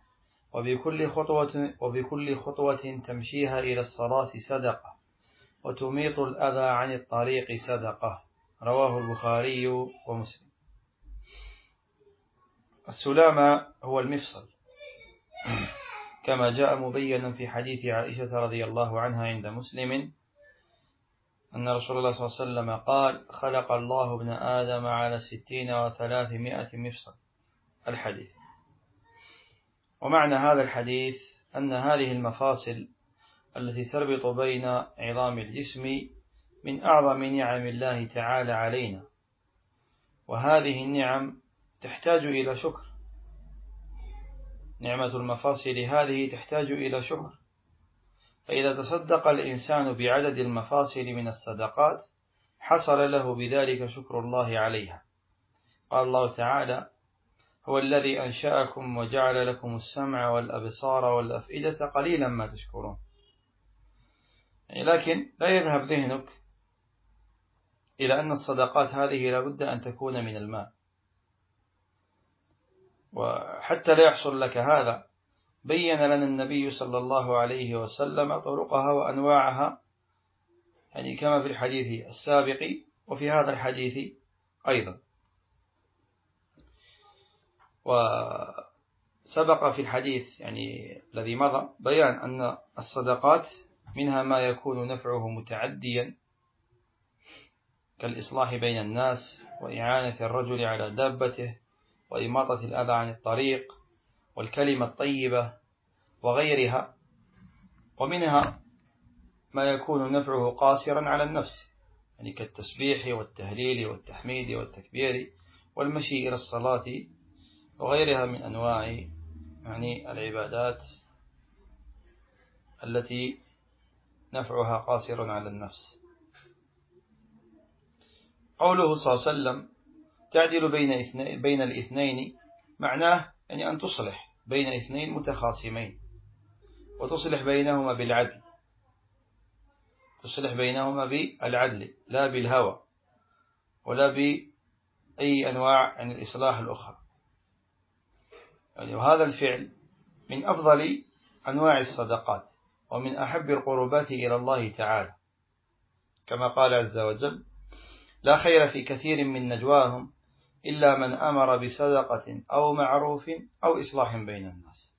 وبكل خطوة تمشيها إلى الصلاة صدقة، وتميط الأذى عن الطريق صدقة. رواه البخاري ومسلم. السلامة هو المفصل، كما جاء مبينا في حديث عائشة رضي الله عنها عند مسلم أن رسول الله صلى الله عليه وسلم قال: خلق الله ابن آدم على 60 و300 مفصل. الحديث. ومعنى هذا الحديث أن هذه المفاصل التي تربط بين عظام الجسم من أعظم نعم الله تعالى علينا، وهذه النعم تحتاج إلى شكر. نعمة المفاصل هذه تحتاج إلى شكر، فإذا تصدق الإنسان بعدد المفاصل من الصدقات حصل له بذلك شكر الله عليها. قال الله تعالى: هو الذي أنشأكم وجعل لكم السمع والأبصار والأفئدة قليلا ما تشكرون. لكن لا يذهب ذهنك إلى أن الصدقات هذه لابد أن تكون من المال، وحتى لا يحصل لك هذا بين لنا النبي صلى الله عليه وسلم طرقها وأنواعها، يعني كما في الحديث السابق وفي هذا الحديث أيضا. وسبق في الحديث يعني الذي مضى بيان أن الصدقات منها ما يكون نفعه متعديا كالإصلاح بين الناس، وإعانة الرجل على دابته، وإماطة الأذى عن الطريق، والكلمة الطيبة وغيرها. ومنها ما يكون نفعه قاصرا على النفس، يعني كالتسبيح والتهليل والتحميد والتكبير والمشي إلى الصلاة وغيرها من أنواع يعني العبادات التي نفعها قاصر على النفس. قوله صلى الله عليه وسلم تعدل بين الاثنين معناه يعني أن تصلح بين اثنين متخاصمين، وتصلح بينهما بالعدل، تصلح بينهما بالعدل لا بالهوى ولا بأي أنواع عن الإصلاح الأخرى. يعني وهذا الفعل من أفضل أنواع الصدقات ومن أحب القربات إلى الله تعالى، كما قال عز وجل: لا خير في كثير من نجواهم إلا من أمر بصدقة أو معروف أو إصلاح بين الناس.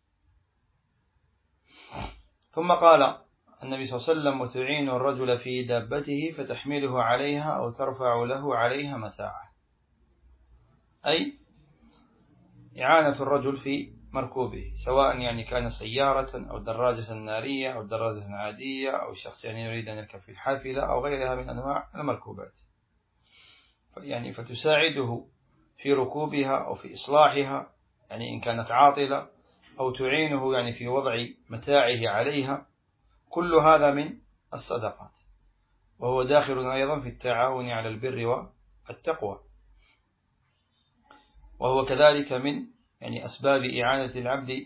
ثم قال النبي صلى الله عليه وسلم: وتعين الرجل في دابته فتحمله عليها أو ترفع له عليها متاعه، أي إعانة الرجل في مركوبه، سواء يعني كان سيارة أو دراجة نارية أو دراجة عادية أو شخص يعني يريد أن يركب في الحافلة أو غيرها من أنواع المركوبات، يعني فتساعده في ركوبها أو في إصلاحها، يعني إن كانت عاطلة، أو تعينه يعني في وضع متاعه عليها. كل هذا من الصدقات، وهو داخل أيضا في التعاون على البر والتقوى، وهو كذلك من يعني أسباب إعانة العبد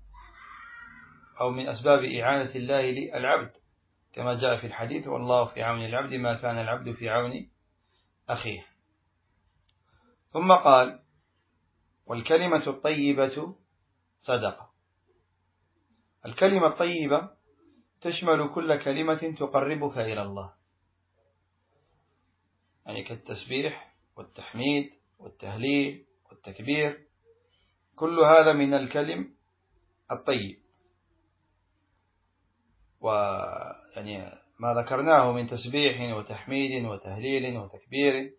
أو من أسباب إعانة الله للعبد، كما جاء في الحديث: والله في عون العبد ما كان العبد في عون أخيه. ثم قال: والكلمة الطيبة صدقة. الكلمة الطيبة تشمل كل كلمة تقربك إلى الله، يعني كالتسبيح والتحميد والتهليل والتكبير، كل هذا من الكلم الطيب. ويعني ما ذكرناه من تسبيح وتحميد وتهليل وتكبير،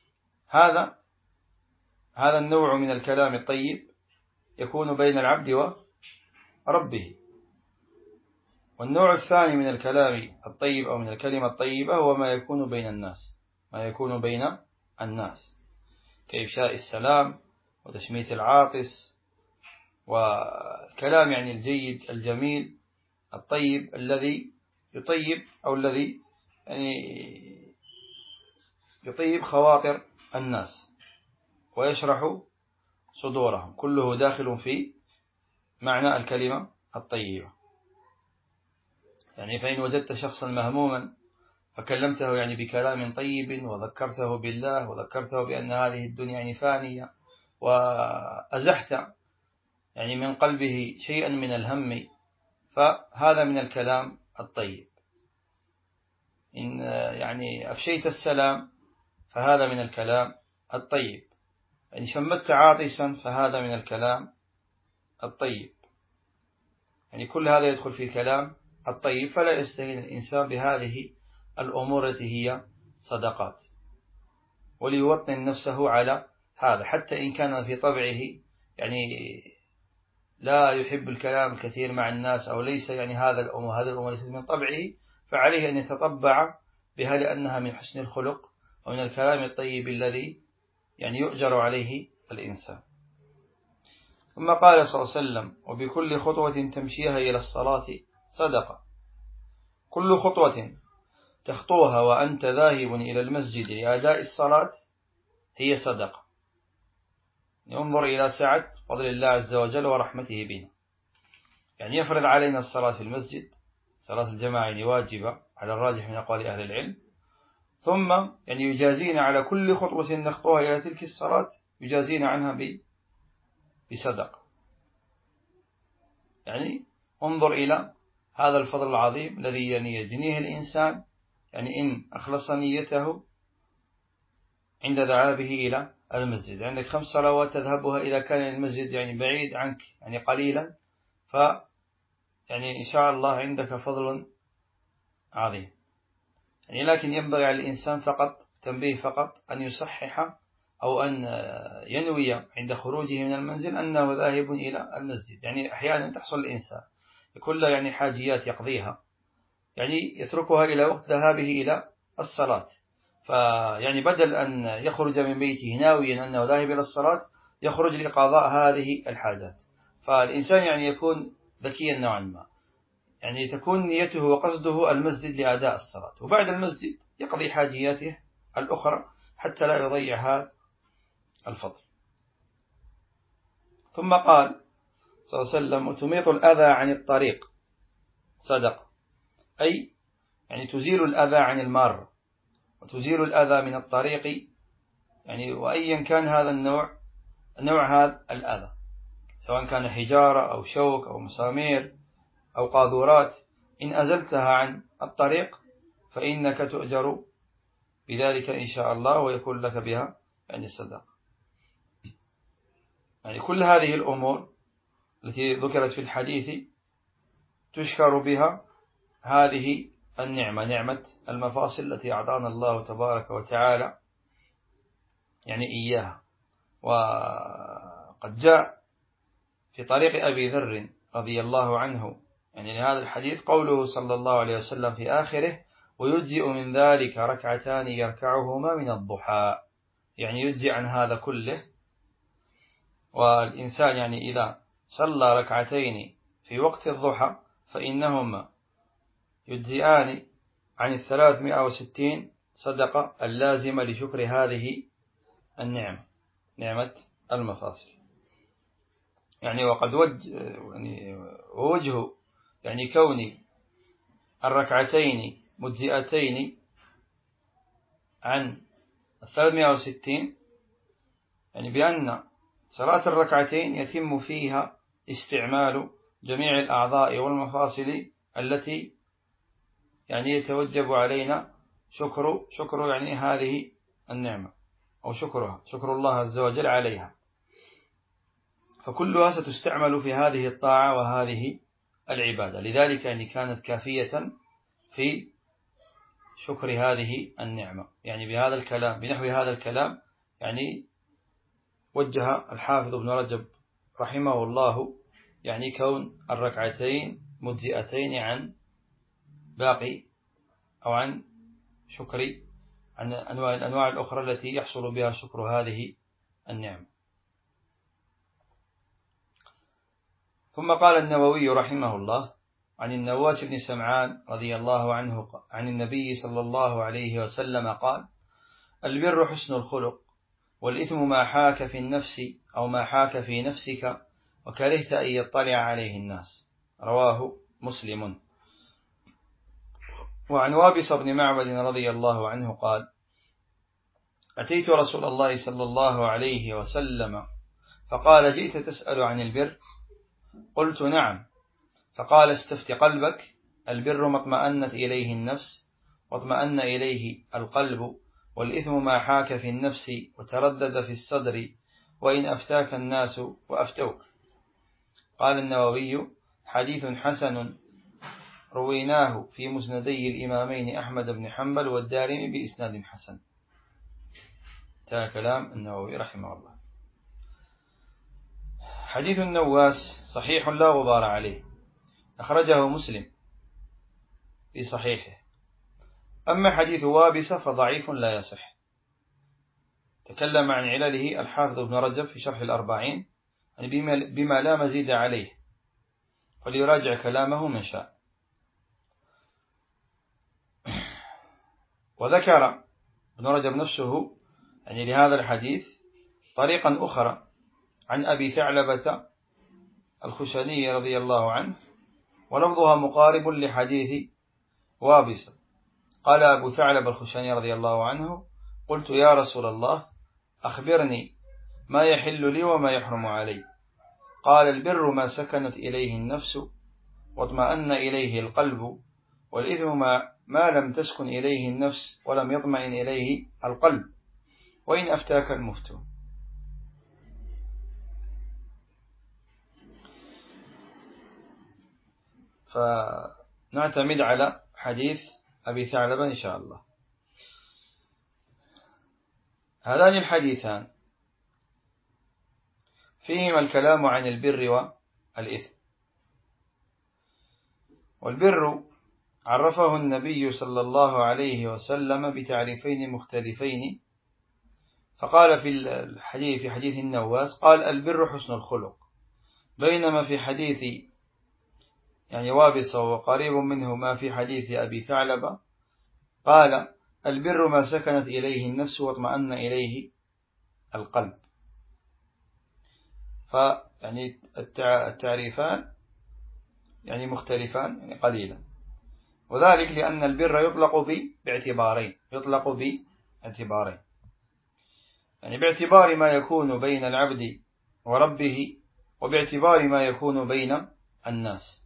هذا النوع من الكلام الطيب يكون بين العبد وربه. والنوع الثاني من الكلام الطيب أو من الكلمة الطيبة هو ما يكون بين الناس، كإفشاء السلام وتشميت العاطس، والكلام يعني الجيد الجميل الطيب الذي يطيب أو الذي يعني يطيب خواطر الناس ويشرح صدورهم، كله داخل في معنى الكلمة الطيبة. يعني فإن وجدت شخصا مهموما فكلمته يعني بكلام طيب وذكرته بالله وذكرته بأن هذه الدنيا يعني فانية، وأزحت يعني من قلبه شيئا من الهم، فهذا من الكلام الطيب. إن يعني أفشيت السلام فهذا من الكلام الطيب، إن شمت عاطسا فهذا من الكلام الطيب، يعني كل هذا يدخل في الكلام الطيب. فلا يستهين الإنسان بهذه الأمور التي هي صدقات، وليوطن نفسه على هذا، حتى إن كان في طبعه يعني لا يحب الكلام الكثير مع الناس، أو ليس يعني هذه الأمور ليست من طبعه، فعليه أن يتطبع بها، لأنها من حسن الخلق ومن الكلام الطيب الذي يعني يؤجر عليه الإنسان. ثم قال صلى الله عليه وسلم: وبكل خطوة تمشيها إلى الصلاة صدقة. كل خطوة تخطوها وأنت ذاهب إلى المسجد لأداء الصلاة هي صدقة. ينظر إلى سعة فضل الله عز وجل ورحمته بنا، يعني يفرض علينا الصلاة في المسجد، صلاة الجماعة يعني واجبة على الراجح من أقوال أهل العلم، ثم يعني يجازينا على كل خطوة نخطوها إلى تلك الصلاة، يجازينا عنها بصدقة. يعني انظر إلى هذا الفضل العظيم الذي يعني يجنيه الإنسان، يعني إن أخلص نيته عند ذهابه إلى المسجد. عندك 5 صلوات تذهبها إذا كان المسجد يعني بعيد عنك يعني قليلا، يعني إن شاء الله عندك فضل عظيم. يعني لكن ينبغي على الإنسان فقط تنبيه فقط أن يصحح أو أن ينوي عند خروجه من المنزل أنه ذاهب إلى المسجد. يعني أحيانا تحصل الإنسان يكون له يعني حاجيات يقضيها، يعني يتركها إلى وقت ذهابه إلى الصلاة، فيعني بدل أن يخرج من بيته ناويا أنه ذاهب إلى الصلاة يخرج لقضاء هذه الحاجات. فالإنسان يعني يكون ذكيا نوعا ما، يعني تكون نيته وقصده المسجد لأداء الصلاة، وبعد المسجد يقضي حاجياته الأخرى حتى لا يضيع هذا الفضل. ثم قال صلى الله عليه وسلم: وتميط الأذى عن الطريق صدقة. أي يعني تزيل الأذى عن المار، وتزيل الأذى من الطريق، يعني وأيا كان هذا نوع هذا الأذى، سواء كان حجارة أو شوك أو مسامير أو قاذورات، إن أزلتها عن الطريق فإنك تؤجر بذلك إن شاء الله، ويكون لك بها يعني الصدقة. يعني كل هذه الأمور التي ذكرت في الحديث تشكر بها هذه النعمة، نعمة المفاصل التي أعطانا الله تبارك وتعالى يعني إياها. وقد جاء في طريق أبي ذر رضي الله عنه يعني لهذا الحديث قوله صلى الله عليه وسلم في آخره: ويجزئ من ذلك ركعتان يركعهما من الضحى. يعني يجزئ عن هذا كله، والإنسان يعني إذا صلى ركعتين في وقت الضحى فإنهما يجزئان عن 360 صدقة اللازمة لشكر هذه النعمة، نعمة المفاصل. يعني وقد وجه يعني كون الركعتين مجزئتين عن 360، يعني بأن صلاة الركعتين يتم فيها استعمال جميع الأعضاء والمفاصل التي يعني يتوجب علينا شكر يعني هذه النعمة، أو شكر الله عز وجل عليها، فكلها ستستعمل في هذه الطاعة وهذه العبادة. لذلك يعني كانت كافية في شكر هذه النعمة. يعني بهذا الكلام، بنحو هذا الكلام، يعني وجه الحافظ ابن رجب رحمه الله يعني كون الركعتين مجزئتين عن باقي أو عن شكر عن الأنواع الأخرى التي يحصل بها شكر هذه النعمة. ثم قال النووي رحمه الله عن النواس بن سمعان رضي الله عنه عن النبي صلى الله عليه وسلم قال: البر حسن الخلق، والإثم ما حاك في النفس أو ما حاك في نفسك وكرهت أن يطلع عليه الناس. رواه مسلم. وعن وابص بن معبد رضي الله عنه قال: أتيت رسول الله صلى الله عليه وسلم فقال: جئت تسأل عن البر؟ قلت: نعم. فقال: استفت قلبك، البر ما اطمأنت إليه النفس واطمأن إليه القلب، والإثم ما حاك في النفس وتردد في الصدر، وإن أفتاك الناس وأفتوك. قال النووي: حديث حسن رويناه في مسندي الإمامين أحمد بن حنبل والدارمي بإسناد حسن. انتهى كلام النووي رحمه الله. حديث النواس صحيح لا غبار عليه، أخرجه مسلم في صحيحه. أما حديث وابس فضعيف لا يصح. تكلم عن علله الحافظ ابن رجب في شرح الأربعين بما لا مزيد عليه، وليراجع كلامه من شاء. وذكر ابن رجب نفسه لهذا الحديث طريقا أخرى عن أبي ثعلبة الخشني رضي الله عنه، ولفظها مقارب لحديث وابس. قال أبو ثعلبة الخشني رضي الله عنه: قلت: يا رسول الله، أخبرني ما يحل لي وما يحرم علي. قال: البر ما سكنت إليه النفس واطمأن إليه القلب، والإثم ما لم تسكن إليه النفس ولم يطمئن إليه القلب، وإن أفتاك المفتون. فنعتمد على حديث أبي ثعلبة إن شاء الله. هذان الحديثان فيهما الكلام عن البر والإثم. والبر عرفه النبي صلى الله عليه وسلم بتعريفين مختلفين، فقال في حديث النواس قال: البر حسن الخلق، بينما في حديث وابص وقريب منه ما في حديث أبي ثعلبة قال: البر ما سكنت إليه النفس واطمأن إليه القلب. التعريفان مختلفان قليلا، وذلك لأن البر يطلق باعتبارين، باعتبار ما يكون بين العبد وربه، وباعتبار ما يكون بين الناس.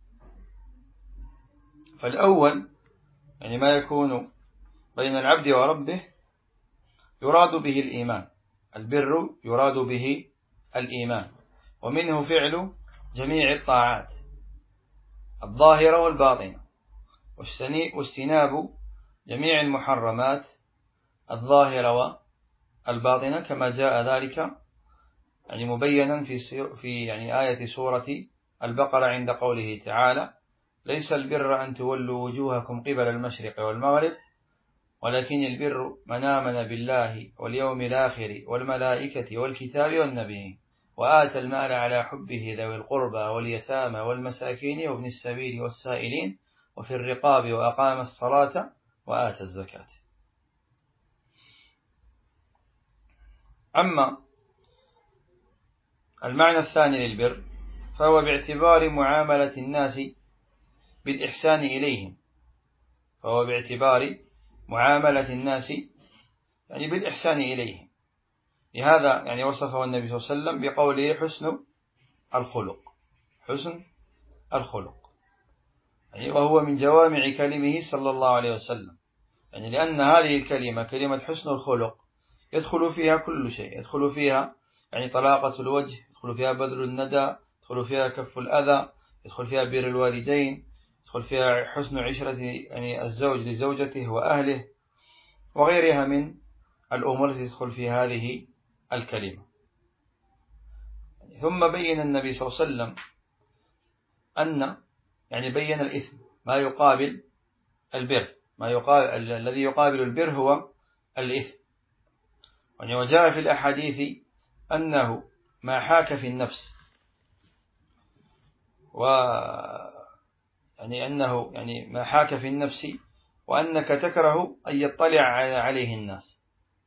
فالأول ما يكون بين العبد وربه يراد به الإيمان، البر يراد به الإيمان، ومنه فعل جميع الطاعات الظاهرة والباطنة، واجتناب جميع المحرمات الظاهرة والباطنة، كما جاء ذلك مبينا في آية سورة البقرة عند قوله تعالى: ليس البر أن تولوا وجوهكم قبل المشرق والمغرب، ولكن البر من آمن بالله واليوم الآخر والملائكة والكتاب والنبيين، وآتى المال على حبه ذوي القربى واليتامى والمساكين وابن السبيل والسائلين وفي الرقاب، وأقام الصلاة وآتى الزكاة. أما المعنى الثاني للبر فهو باعتبار معاملة الناس بالإحسان إليهم، بالإحسان إليهم. لهذا وصفه النبي صلى الله عليه وسلم بقوله حسن الخلق، وهو من جوامع كلمه صلى الله عليه وسلم، لأن هذه الكلمة كلمة حسن الخلق يدخل فيها كل شيء، يدخل فيها طلاقة الوجه، يدخل فيها بذل الندى، يدخل فيها كف الأذى، يدخل فيها بر الوالدين، يدخل فيها حسن عشرة الزوج لزوجته وأهله، وغيرها من الأمور التي تدخل في هذه الكلمة. ثم بين النبي صلى الله عليه وسلم أن بين الإثم ما يقابل البر، الذي يقابل البر هو الإثم. وجاء في الأحاديث أنه ما حاك في النفس، أنه ما حاك في النفس وأنك تكره أن يطلع عليه الناس.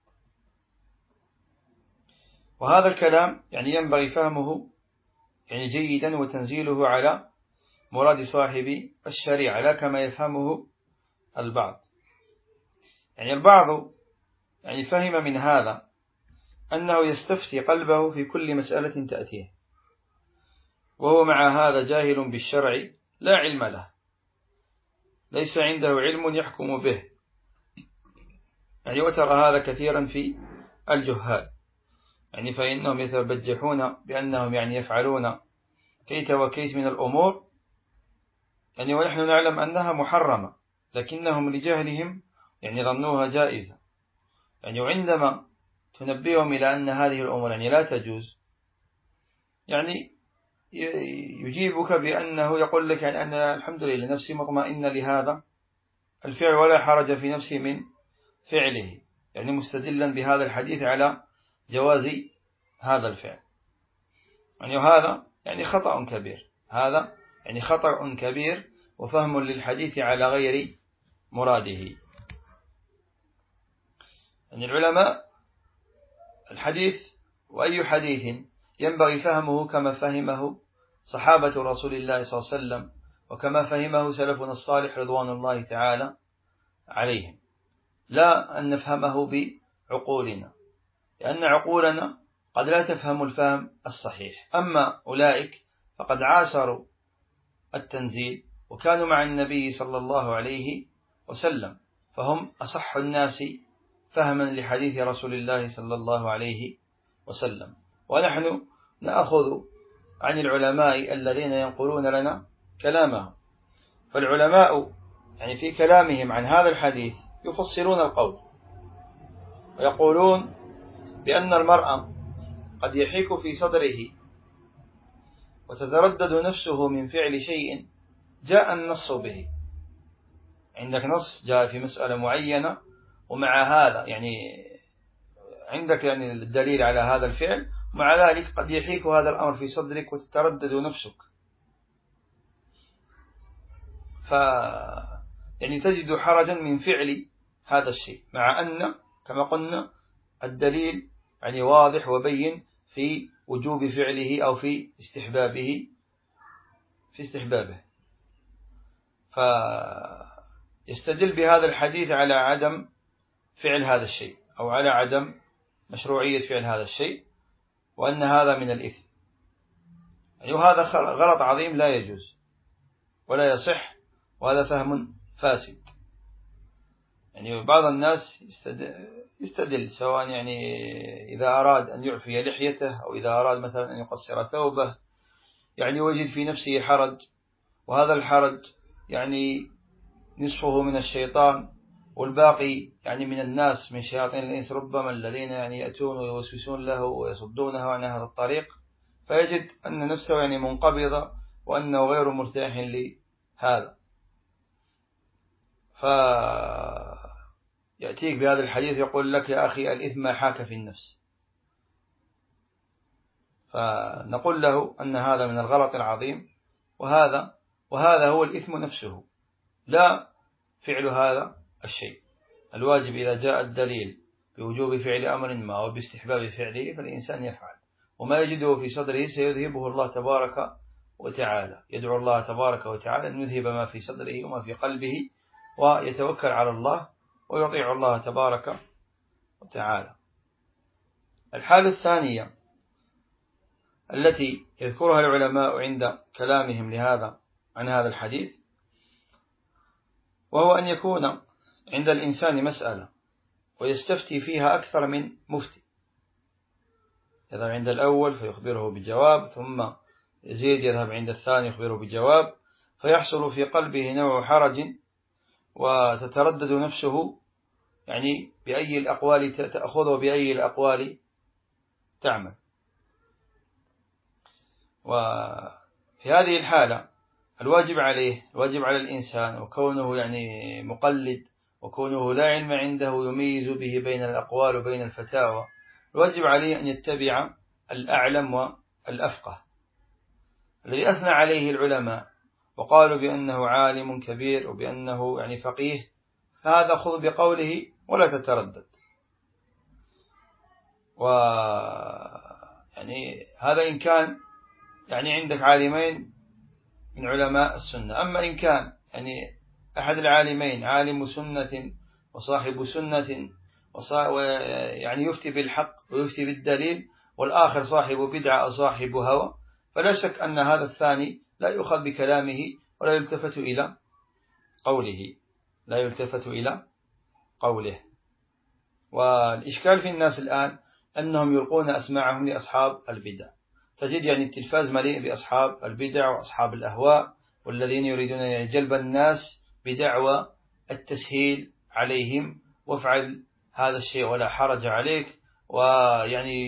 وهذا الكلام ينبغي فهمه جيدا وتنزيله على مراد صاحب الشريعة، لا كما يفهمه البعض. يعني البعض يعني فهم من هذا أنه يستفتي قلبه في كل مسألة تأتيه، وهو مع هذا جاهل بالشرع لا علم له، ليس عنده علم يحكم به. يعني وترى هذا كثيرا في الجهال، يعني فإنهم يتبجحون بأنهم يعني يفعلون كيت وكيت من الأمور، يعني ونحن نعلم أنها محرمة، لكنهم لجهلهم يعني ظنوها جائزة. يعني عندما تنبيهم إلى أن هذه الأمور يعني لا تجوز، يعني يجيبك بأنه يقول لك يعني أن الحمد لله نفسي مطمئنة لهذا الفعل ولا حرج في نفسي من فعله، يعني مستدلا بهذا الحديث على جواز هذا الفعل. يعني هذا يعني خطأ كبير، هذا يعني خطأ كبير وفهم للحديث على غير مراده. يعني العلماء الحديث وأي حديث ينبغي فهمه كما فهمه صحابة رسول الله صلى الله عليه وسلم، وكما فهمه سلفنا الصالح رضوان الله تعالى عليهم، لا أن نفهمه بعقولنا، لأن عقولنا قد لا تفهم الفهم الصحيح. أما أولئك فقد عاصروا التنزيل وكانوا مع النبي صلى الله عليه وسلم، فهم أصح الناس فهما لحديث رسول الله صلى الله عليه وسلم. ونحن نأخذ عن العلماء الذين ينقلون لنا كلامهم، فالعلماء يعني في كلامهم عن هذا الحديث يفصلون القول ويقولون بأن المرأة قد يحيك في صدره وتتردد نفسه من فعل شيء جاء النص به. عندك نص جاء في مسألة معينة، ومع هذا يعني عندك يعني الدليل على هذا الفعل، مع ذلك قد يحيك هذا الأمر في صدرك وتتردد نفسك، يعني تجد حرجا من فعل هذا الشيء، مع أن كما قلنا الدليل يعني واضح وبين في وجوب فعله أو في استحبابه. فيستدل بهذا الحديث على عدم فعل هذا الشيء أو على عدم مشروعية فعل هذا الشيء، وأن هذا من الإثم. يعني وهذا غلط عظيم لا يجوز ولا يصح، وهذا فهم فاسد. يعني بعض الناس يستدل سواء يعني إذا أراد أن يعفي لحيته أو إذا أراد مثلا أن يقصر ثوبه، يعني وجد في نفسه حرج، وهذا الحرج يعني نصفه من الشيطان والباقي يعني من الناس من شياطين الإنس ربما، الذين يعني يأتون ويوسوسون له ويصدونه عن هذا الطريق، فيجد أن نفسه يعني منقبضة وأنه غير مرتاح لهذا، فيأتيك بهذا الحديث يقول لك يا أخي الإثم ما حاك في النفس، فنقول له أن هذا من الغلط العظيم، وهذا هو الإثم نفسه لا فعل هذا الشيء. الواجب إذا جاء الدليل بوجوب فعل أمر ما وباستحباب فعله فالإنسان يفعل، وما يجده في صدره سيذهبه الله تبارك وتعالى. يدعو الله تبارك وتعالى أن يذهب ما في صدره وما في قلبه، ويتوكل على الله ويطيع الله تبارك وتعالى. الحالة الثانية التي يذكرها العلماء عند كلامهم عن هذا الحديث، وهو أن يكون عند الإنسان مسألة ويستفتي فيها أكثر من مفتي، يذهب عند الأول فيخبره بجواب، ثم يزيد يذهب عند الثاني يخبره بجواب، فيحصل في قلبه نوع حرج وتتردد نفسه يعني بأي الأقوال تأخذ وبأي الأقوال تعمل. وفي هذه الحالة الواجب على الإنسان، وكونه يعني مقلد وكونه لا علم عنده يميز به بين الأقوال وبين الفتاوى، الواجب عليه أن يتبع الأعلم والأفقه الذي أثنى عليه العلماء وقالوا بأنه عالم كبير وبأنه يعني فقيه، فهذا خذ بقوله ولا تتردد. يعني هذا إن كان يعني عندك عالمين من علماء السنة. أما إن كان يعني أحد العالمين عالم سنة وصاحب سنة يعني يفتي بالحق ويفتي بالدليل، والآخر صاحب بدعة أو صاحب هوى، فلا شك أن هذا الثاني لا يؤخذ بكلامه ولا يلتفت إلى قوله. والإشكال في الناس الآن أنهم يلقون أسماعهم لأصحاب البدع. تجد يعني التلفاز مليء بأصحاب البدع وأصحاب الأهواء، والذين يريدون يعني جلب الناس بدعوى التسهيل عليهم، وافعل هذا الشيء ولا حرج عليك، ويعني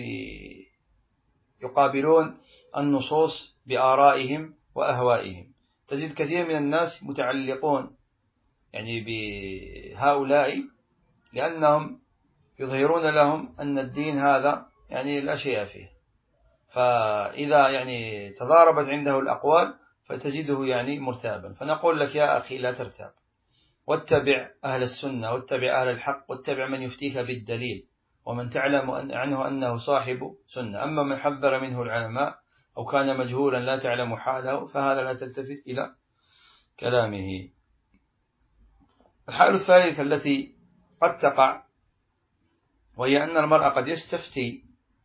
يقابلون النصوص بآرائهم وأهوائهم. تجد كثير من الناس متعلقون يعني بهؤلاء لأنهم يظهرون لهم أن الدين هذا يعني لا شيء فيه، فإذا يعني تضاربت عنده الأقوال فتجده يعني مرتابا. فنقول لك يا أخي لا ترتاب، واتبع أهل السنة، واتبع أهل الحق، واتبع من يفتيك بالدليل ومن تعلم عنه أنه صاحب سنة. أما من حذر منه العلماء أو كان مجهولا لا تعلم حاله فهذا لا تلتفت إلى كلامه. الحالة الثالثة التي قد تقع، وهي أن المرء قد يستفتي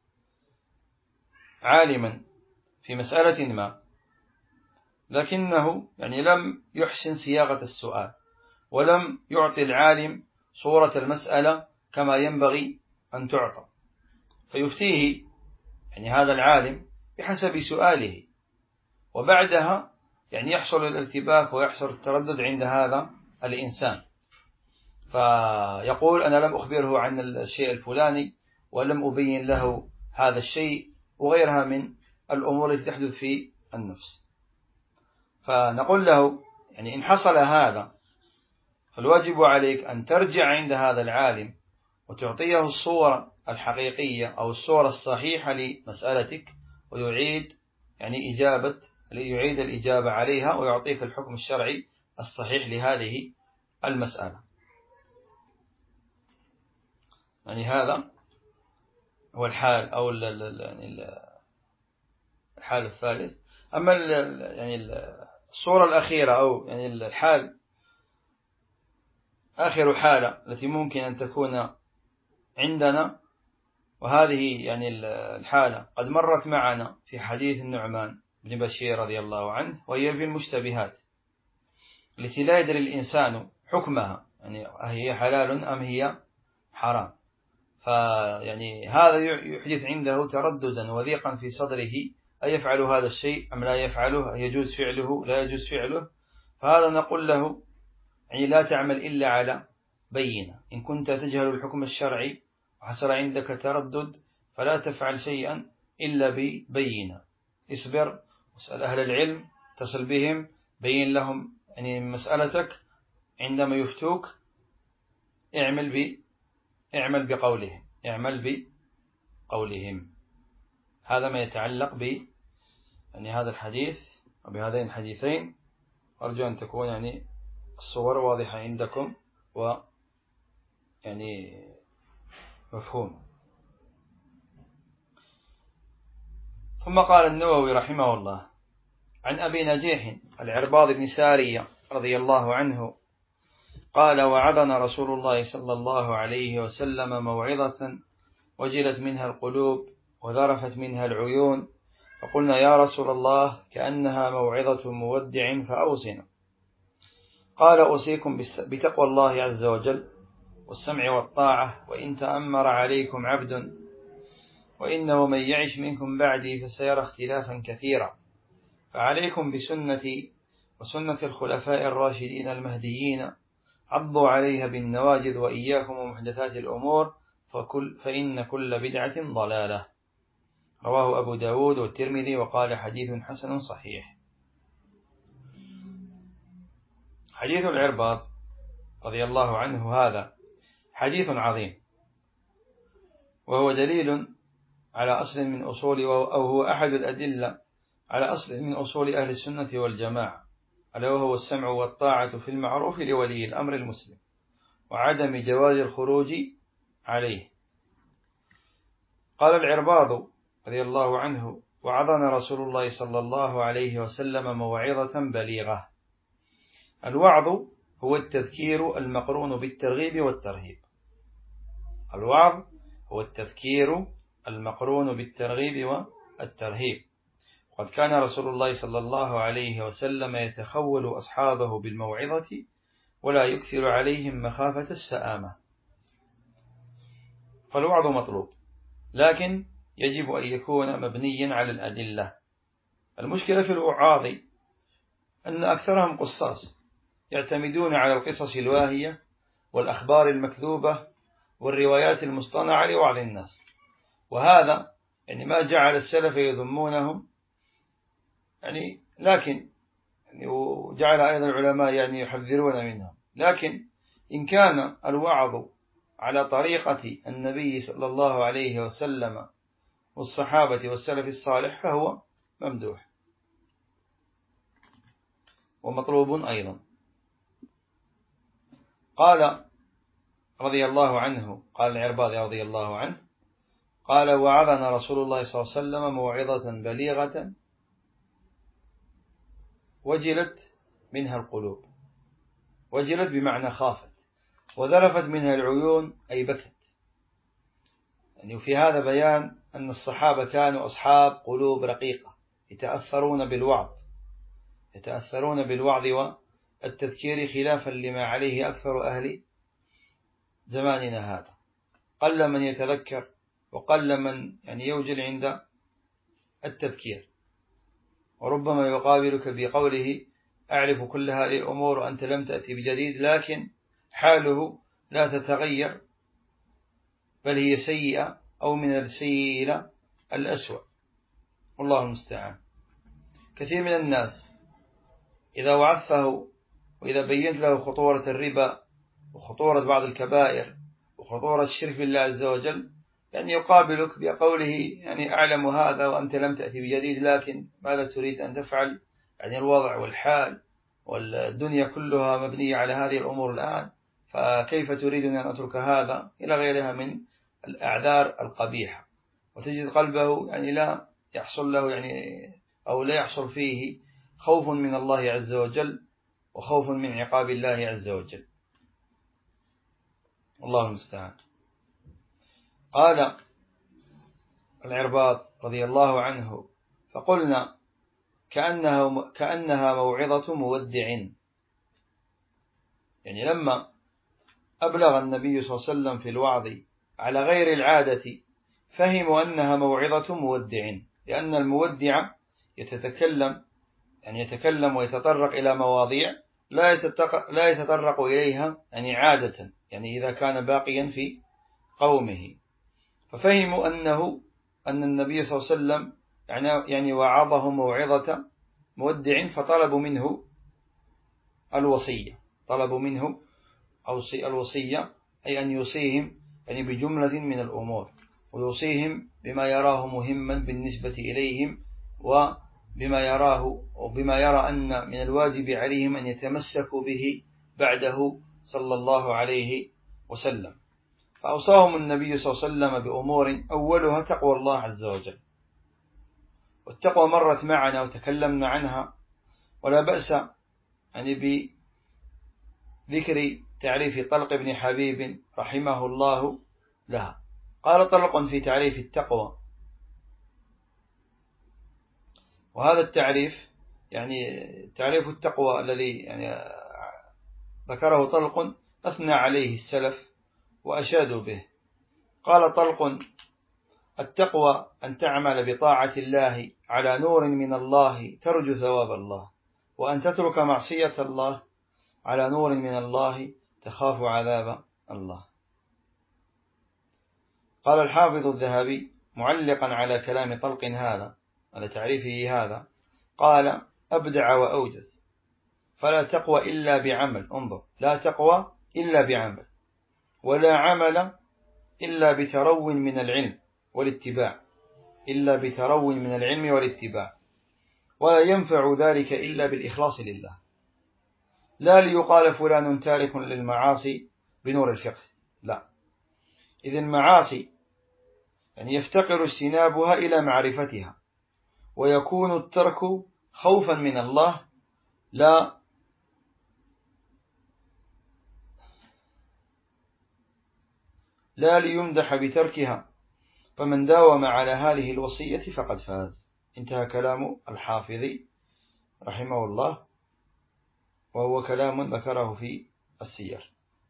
عالما في مسألة ما، لكنه يعني لم يحسن صياغة السؤال، ولم يعطي العالم صورة المسألة كما ينبغي أن تعطى، فيفتيه يعني هذا العالم بحسب سؤاله، وبعدها يعني يحصل الارتباك ويحصل التردد عند هذا الإنسان، فيقول أنا لم أخبره عن الشيء الفلاني ولم أبين له هذا الشيء، وغيرها من الأمور التي تحدث في النفس. فنقول له يعني إن حصل هذا فالواجب عليك أن ترجع عند هذا العالم وتعطيه الصورة الحقيقية أو الصورة الصحيحة لمسألتك، ويعيد الإجابة عليها ويعطيك الحكم الشرعي الصحيح لهذه المسألة. يعني هذا هو الحال أو الحال الثالث. أما يعني الصورة الأخيرة أو يعني الحال آخر حالة التي ممكن أن تكون عندنا، وهذه يعني الحالة قد مرت معنا في حديث النعمان بن بشير رضي الله عنه، وهي في المشتبهات التي لا يدري الإنسان حكمها، يعني هي حلال أم هي حرام. فيعني هذا يحدث عنده ترددا وضيقا في صدره، أيفعل هذا الشيء أم لا يفعله، يجوز فعله لا يجوز فعله. فهذا نقول له يعني لا تعمل إلا على بينة. إن كنت تجهل الحكم الشرعي وحصل عندك تردد فلا تفعل شيئا إلا ببينة، اصبر واسأل أهل العلم، تصل بهم، بين لهم يعني مسألتك، عندما يفتوك اعمل بقولهم. هذا ما يتعلق يعني هذا الحديث وبهذين الحديثين. أرجو أن تكون يعني الصور واضحة عندكم ويعني مفهوم. ثم قال النووي رحمه الله عن أبي نجيح العرباض بن سارية رضي الله عنه قال وعظنا رسول الله صلى الله عليه وسلم موعظة وجلت منها القلوب وذرفت منها العيون، فقلنا يا رسول الله كأنها موعظة مودع فأوصنا. قال أوصيكم بتقوى الله عز وجل والسمع والطاعة، وإن تأمر عليكم عبد، وإنه من يعش منكم بعدي فسيرى اختلافا كثيرا، فعليكم بسنتي وسنة الخلفاء الراشدين المهديين، عضوا عليها بالنواجذ، وإياكم ومحدثات الأمور فإن كل بدعة ضلالة. رواه أبو داود والترمذي وقال حديث حسن صحيح. حديث العرباض رضي الله عنه هذا حديث عظيم، وهو دليل على أصل من أصول، أو هو أحد الأدلة على أصل من أصول أهل السنة والجماعة، ألا وهو السمع والطاعة في المعروف لولي الأمر المسلم، وعدم جواز الخروج عليه. قال العرباض رضي الله عنه وعظنا رسول الله صلى الله عليه وسلم موعظة بليغة. الوعظ هو التذكير المقرون بالترغيب والترهيب. الوعظ هو التذكير المقرون بالترغيب والترهيب. قد كان رسول الله صلى الله عليه وسلم يتخول أصحابه بالموعظة ولا يكثر عليهم مخافة السآمة. فالوعظ مطلوب، لكن يجب أن يكون مبنيا على الأدلة. المشكلة في الوعاظ أن أكثرهم قصاص يعتمدون على القصص الواهية والأخبار المكذوبة والروايات المصطنعة لوعظ الناس، وهذا يعني ما جعل السلف يذمونهم، لكن وجعل أيضا العلماء يحذرون منهم. لكن إن كان الوعظ على طريقة النبي صلى الله عليه وسلم والصحابة والسلف الصالح فهو ممدوح ومطلوب أيضا. قال رضي الله عنه، قال العرباض رضي الله عنه قال: وعظنا رسول الله صلى الله عليه وسلم موعظة بليغة وجلت منها القلوب. وجلت بمعنى خافت، وذرفت منها العيون أي بكت. وفي هذا بيان أن الصحابة كانوا أصحاب قلوب رقيقة يتأثرون بالوعظ والتذكير، خلافا لما عليه أكثر أهل زماننا هذا. قل من يتذكر وقل من يوجل عند التذكير، وربما يقابلك بقوله: أعرف كل هذه الأمور وأنت لم تأتي بجديد، لكن حاله لا تتغير، بل هي سيئة أو من السيء إلى الأسوأ، والله المستعان. كثير من الناس إذا وعظته وإذا بينت له خطورة الربا وخطورة بعض الكبائر وخطورة الشرك بالله عز وجل، يقابلك بقوله: أعلم هذا وأنت لم تأتي بجديد، لكن ماذا تريد أن تفعل؟ الوضع والحال والدنيا كلها مبنية على هذه الأمور الآن، فكيف تريد أن أترك هذا؟ إلى غيرها من الأعذار القبيحة. وتجد قلبه لا يحصل له أو لا يحصل فيه خوف من الله عز وجل وخوف من عقاب الله عز وجل، الله المستعان. قال العرباض رضي الله عنه: فقلنا كأنها موعظة مودع. لما أبلغ النبي صلى الله عليه وسلم في الوعظ على غير العادة فهموا أنها موعظة مودع، لأن المودع يتكلم ويتطرق إلى مواضيع لا يتطرق إليها عادة، إذا كان باقيا في قومه. ففهموا أن النبي صلى الله عليه وسلم وعظهم موعظة مودع، فطلبوا منه الوصية. الوصية أي أن يوصيهم بجملة من الأمور، ويوصيهم بما يراه مهما بالنسبة إليهم، وبما يرى أن من الواجب عليهم أن يتمسكوا به بعده صلى الله عليه وسلم. فأوصاهم النبي صلى الله عليه وسلم بأمور أولها تقوى الله عز وجل. والتقوى مرت معنا وتكلمنا عنها، ولا بأس بذكر تعريف طلق بن حبيب رحمه الله لها. قال طلق في تعريف التقوى، وهذا التعريف تعريف التقوى الذي ذكره طلق أثنى عليه السلف وأشادوا به. قال طلق: التقوى أن تعمل بطاعة الله على نور من الله ترجو ثواب الله، وأن تترك معصية الله على نور من الله تخاف عذاب الله. قال الحافظ الذهبي معلقا على كلام طلق هذا، على تعريفه هذا، قال: أبدع وأوجز، فلا تقوى إلا بعمل. انظر، لا تقوى إلا بعمل، ولا عمل إلا بترو من العلم والاتباع، ولا ينفع ذلك إلا بالإخلاص لله، لا ليقال فلان تارك للمعاصي بنور الفقه، لا، إذ المعاصي يفتقر اجتنابها إلى معرفتها، ويكون الترك خوفا من الله لا لا ليمدح بتركها، فمن داوم على هذه الوصية فقد فاز. انتهى كلام الحافظ رحمه الله، وهو كلام ذكره في السير.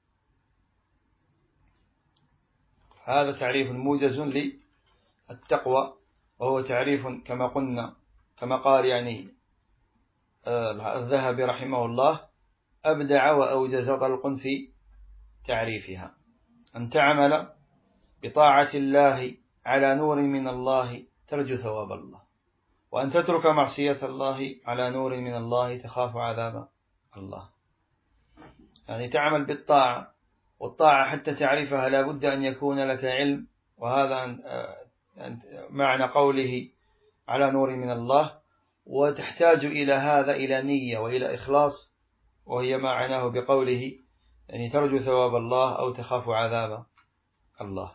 هذا تعريف موجز للتقوى، وهو تعريف كما قلنا، كما قال يعني الذهبي رحمه الله: أبدع وأوجز طلق في تعريفها، أن تعمل بطاعة الله على نور من الله ترجو ثواب الله، وأن تترك معصية الله على نور من الله تخاف عذاب الله. يعني تعمل بالطاعة، والطاعة حتى تعرفها لا بد أن يكون لك علم، وهذا معنى قوله على نور من الله، وتحتاج إلى هذا إلى نية وإلى إخلاص، وهي ما عناه بقوله يعني ترجو ثواب الله أو تخاف عذاب الله.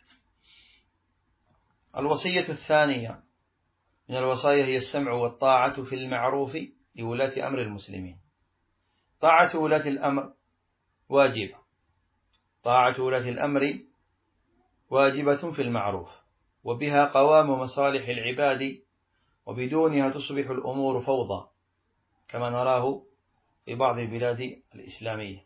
الوصية الثانية من الوصايا هي السمع والطاعة في المعروف لولاة أمر المسلمين. طاعة ولاة الأمر واجبة، طاعة ولاة الأمر واجبة في المعروف، وبها قوام مصالح العباد، وبدونها تصبح الأمور فوضى كما نراه في بعض البلاد الإسلامية.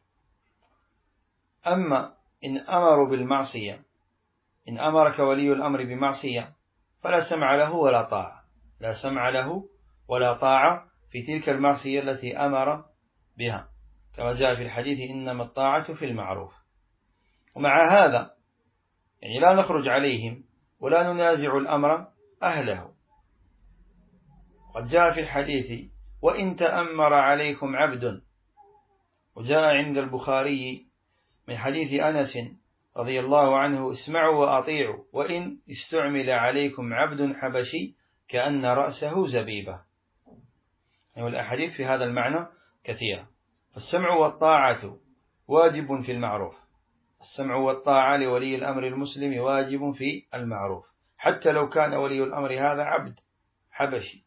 أما إن أمروا بالمعصية، إن أمرك ولي الأمر بمعصية فلا سمع له ولا طاعة، لا سمع له ولا طاعة في تلك المعصية التي أمر بها، كما جاء في الحديث: إنما الطاعة في المعروف. ومع هذا يعني لا نخرج عليهم ولا ننازع الأمر أهله. قد جاء في الحديث: وإن تأمر عليكم عبد. وجاء عند البخاري من حديث أنس رضي الله عنه: اسمعوا وأطيعوا وإن استعمل عليكم عبد حبشي كأن رأسه زبيبة. يعني الأحاديث في هذا المعنى كثيرة. فالسمع والطاعة واجب في المعروف، السمع والطاعة لولي الأمر المسلم واجب في المعروف، حتى لو كان ولي الأمر هذا عبد حبشي،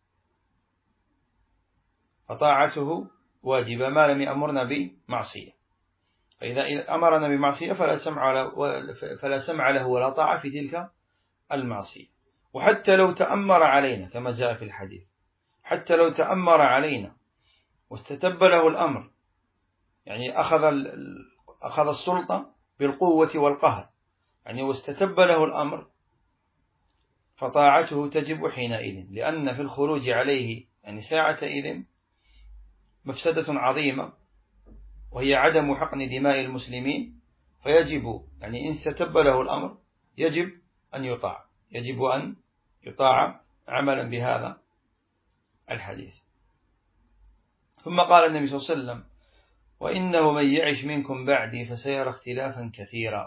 فطاعته واجبة ما لم يأمرنا بمعصية. فإذا أمرنا بمعصية فلا سمع له ولا طاعة في تلك المعصية. وحتى لو تأمر علينا كما جاء في الحديث، حتى لو تأمر علينا واستتب له الأمر، يعني أخذ السلطة بالقوة والقهر، يعني واستتب له الأمر، فطاعته تجب حينئذ، لأن في الخروج عليه يعني ساعتئذ مفسدة عظيمة، وهي عدم حقن دماء المسلمين. فيجب يعني إن استتب له الأمر يجب أن يطاع، يجب أن يطاع عملا بهذا الحديث. ثم قال النبي صلى الله عليه وسلم: وإنه من يعش منكم بعدي فسيرى اختلافا كثيرا،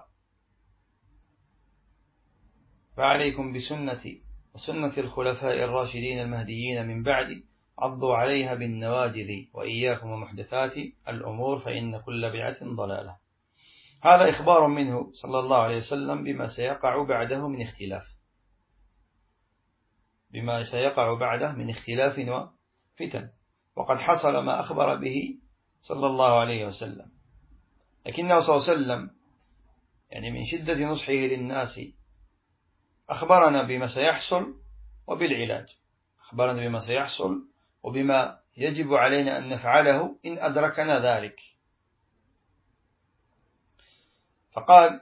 فعليكم بسنتي وسنة الخلفاء الراشدين المهديين من بعدي، عضوا عليها بالنواجذ، وإياكم ومحدثات الأمور فإن كل بدعة ضلالة. هذا إخبار منه صلى الله عليه وسلم بما سيقع بعده من اختلاف، بما سيقع بعده من اختلاف وفتن، وقد حصل ما أخبر به صلى الله عليه وسلم. لكنه صلى الله عليه وسلم يعني من شدة نصحه للناس أخبرنا بما سيحصل وبالعلاج، أخبرنا بما سيحصل وبما يجب علينا أن نفعله إن أدركنا ذلك. فقال: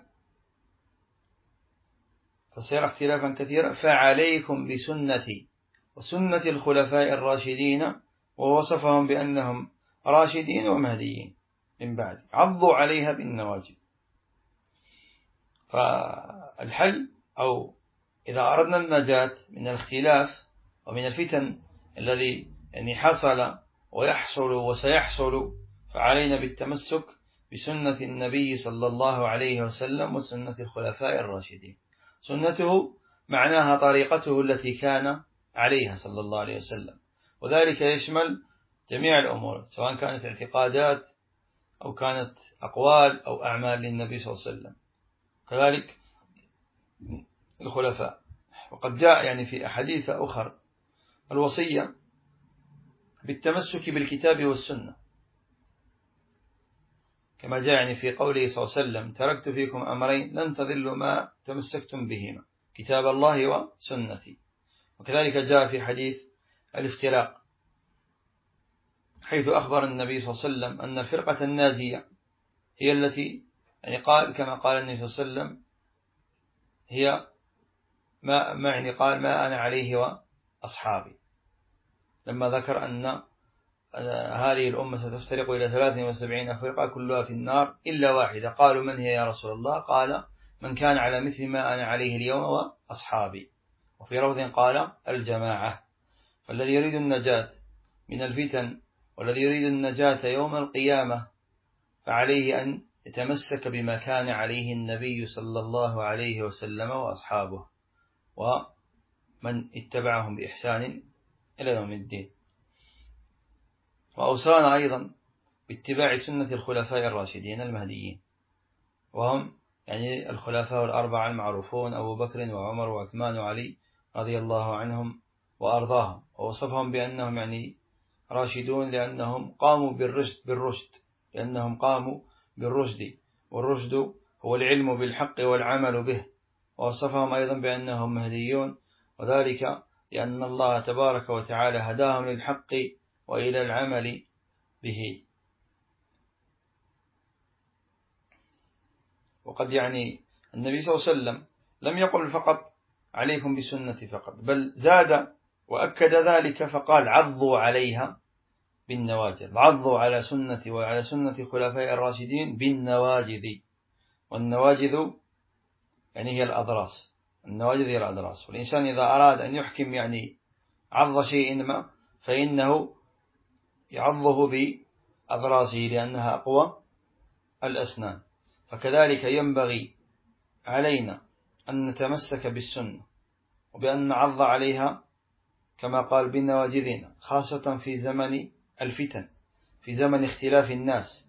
فسيرى اختلافا كثيرا، فعليكم بسنتي وسنة الخلفاء الراشدين، ووصفهم بأنهم راشدين ومهديين من بعد، عضوا عليها بالنواجذ. فالحل، أو إذا أردنا النجاة من الاختلاف ومن الفتن الذي يعني حصل ويحصل وسيحصل، فعلينا بالتمسك بسنة النبي صلى الله عليه وسلم وسنة الخلفاء الراشدين. سنته معناها طريقته التي كان عليها صلى الله عليه وسلم، وذلك يشمل جميع الأمور، سواء كانت اعتقادات أو كانت أقوال أو أعمال للنبي صلى الله عليه وسلم، كذلك الخلفاء. وقد جاء يعني في أحاديث أخرى الوصية بالتمسك بالكتاب والسنة، كما جاء يعني في قوله صلى الله عليه وسلم: تركت فيكم أمرين لن تضلوا ما تمسكتم بهما، كتاب الله وسنتي. وكذلك جاء في حديث الافتراق، حيث أخبر النبي صلى الله عليه وسلم أن الفرقة الناجية هي التي يعني قال كما قال النبي صلى الله عليه وسلم هي ما يعني قال: ما أنا عليه وأصحابي، لما ذكر أن هذه الأمة ستفترق إلى 73 فرقة كلها في النار إلا واحدة. قالوا: من هي يا رسول الله؟ قال: من كان على مثل ما أنا عليه اليوم وأصحابي. وفي لفظ قال: الجماعة. فالذي يريد النجاة من الفتن والذي يريد النجاة يوم القيامة فعليه أن يتمسك بما كان عليه النبي صلى الله عليه وسلم وأصحابه ومن اتبعهم بإحسان إلى يوم الدين. وأوصانا أيضا باتباع سنة الخلفاء الراشدين المهديين، وهم يعني الخلفاء الأربعة المعروفون: أبو بكر وعمر وعثمان وعلي رضي الله عنهم وأرضاهم. ووصفهم بأنهم يعني راشدون لأنهم قاموا بالرشد لأنهم قاموا بالرشد، والرشد هو العلم بالحق والعمل به. ووصفهم أيضا بأنهم مهديون، وذلك لأن الله تبارك وتعالى هداهم للحق وإلى العمل به. وقد يعني النبي صلى الله عليه وسلم لم يقل فقط عليكم بسنتي فقط، بل زاد وأكد ذلك فقال: عضوا عليها بالنواجذ، عضوا على سنتي وعلى سنة خلفاء الراشدين بالنواجذ. والنواجذ يعني هي الأضراس، النواجذ هي الأضراس. والإنسان إذا أراد أن يحكم يعني عض شيء ما فإنه يعضه بأضراسه لأنها أقوى الأسنان. فكذلك ينبغي علينا أن نتمسك بالسنة وبأن نعض عليها كما قال بالنواجذنا، خاصة في زمن الفتن، في زمن اختلاف الناس.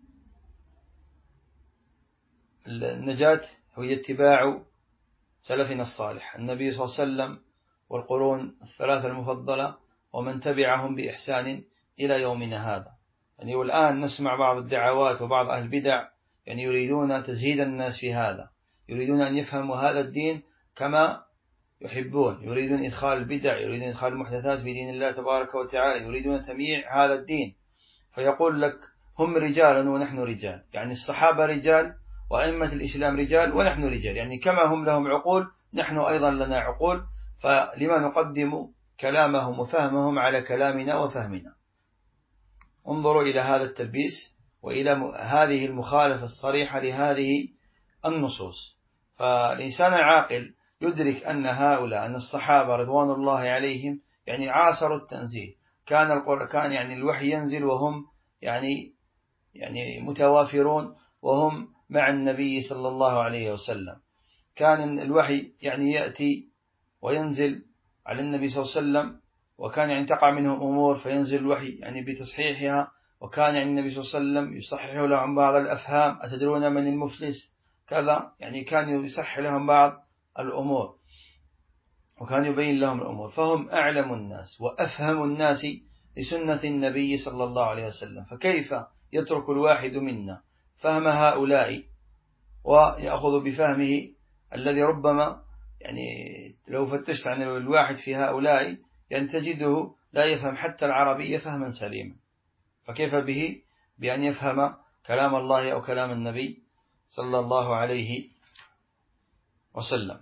النجاة هي اتباع سلفنا الصالح، النبي صلى الله عليه وسلم والقرون الثلاثة المفضلة ومن تبعهم بإحسان إلى يومنا هذا. يعني والآن نسمع بعض الدعوات وبعض أهل البدع يعني يريدون تزهيد الناس في هذا، يريدون أن يفهموا هذا الدين كما يحبون، يريدون إدخال البدع، يريدون إدخال المحدثات في دين الله تبارك وتعالى، يريدون تمييع هذا الدين. فيقول لك: هم رجال ونحن رجال، يعني الصحابة رجال وأئمة الإسلام رجال ونحن رجال، يعني كما هم لهم عقول نحن أيضا لنا عقول، فلما نقدم كلامهم وفهمهم على كلامنا وفهمنا. انظروا إلى هذا التلبيس وإلى هذه المخالفة الصريحة لهذه النصوص. فالإنسان العاقل يدرك أن هؤلاء، أن الصحابة رضوان الله عليهم يعني عاصروا التنزيل، كان يعني الوحي ينزل وهم يعني متوافرون وهم مع النبي صلى الله عليه وسلم. كان الوحي يعني يأتي وينزل على النبي صلى الله عليه وسلم، وكان يعني تقع منهم أمور فينزل الوحي يعني بتصحيحها، وكان يعني النبي صلى الله عليه وسلم يصحح لهم بعض الأفهام: أتدرون من المفلس كذا، يعني كان يصحح لهم بعض الأمور وكان يبين لهم الأمور. فهم أعلم الناس وأفهم الناس لسنة النبي صلى الله عليه وسلم، فكيف يترك الواحد منا فهم هؤلاء ويأخذ بفهمه الذي ربما يعني لو فتشت عن الواحد في هؤلاء يعني تجده لا يفهم حتى العربية فهما سليما، فكيف به بأن يفهم كلام الله أو كلام النبي صلى الله عليه وسلم.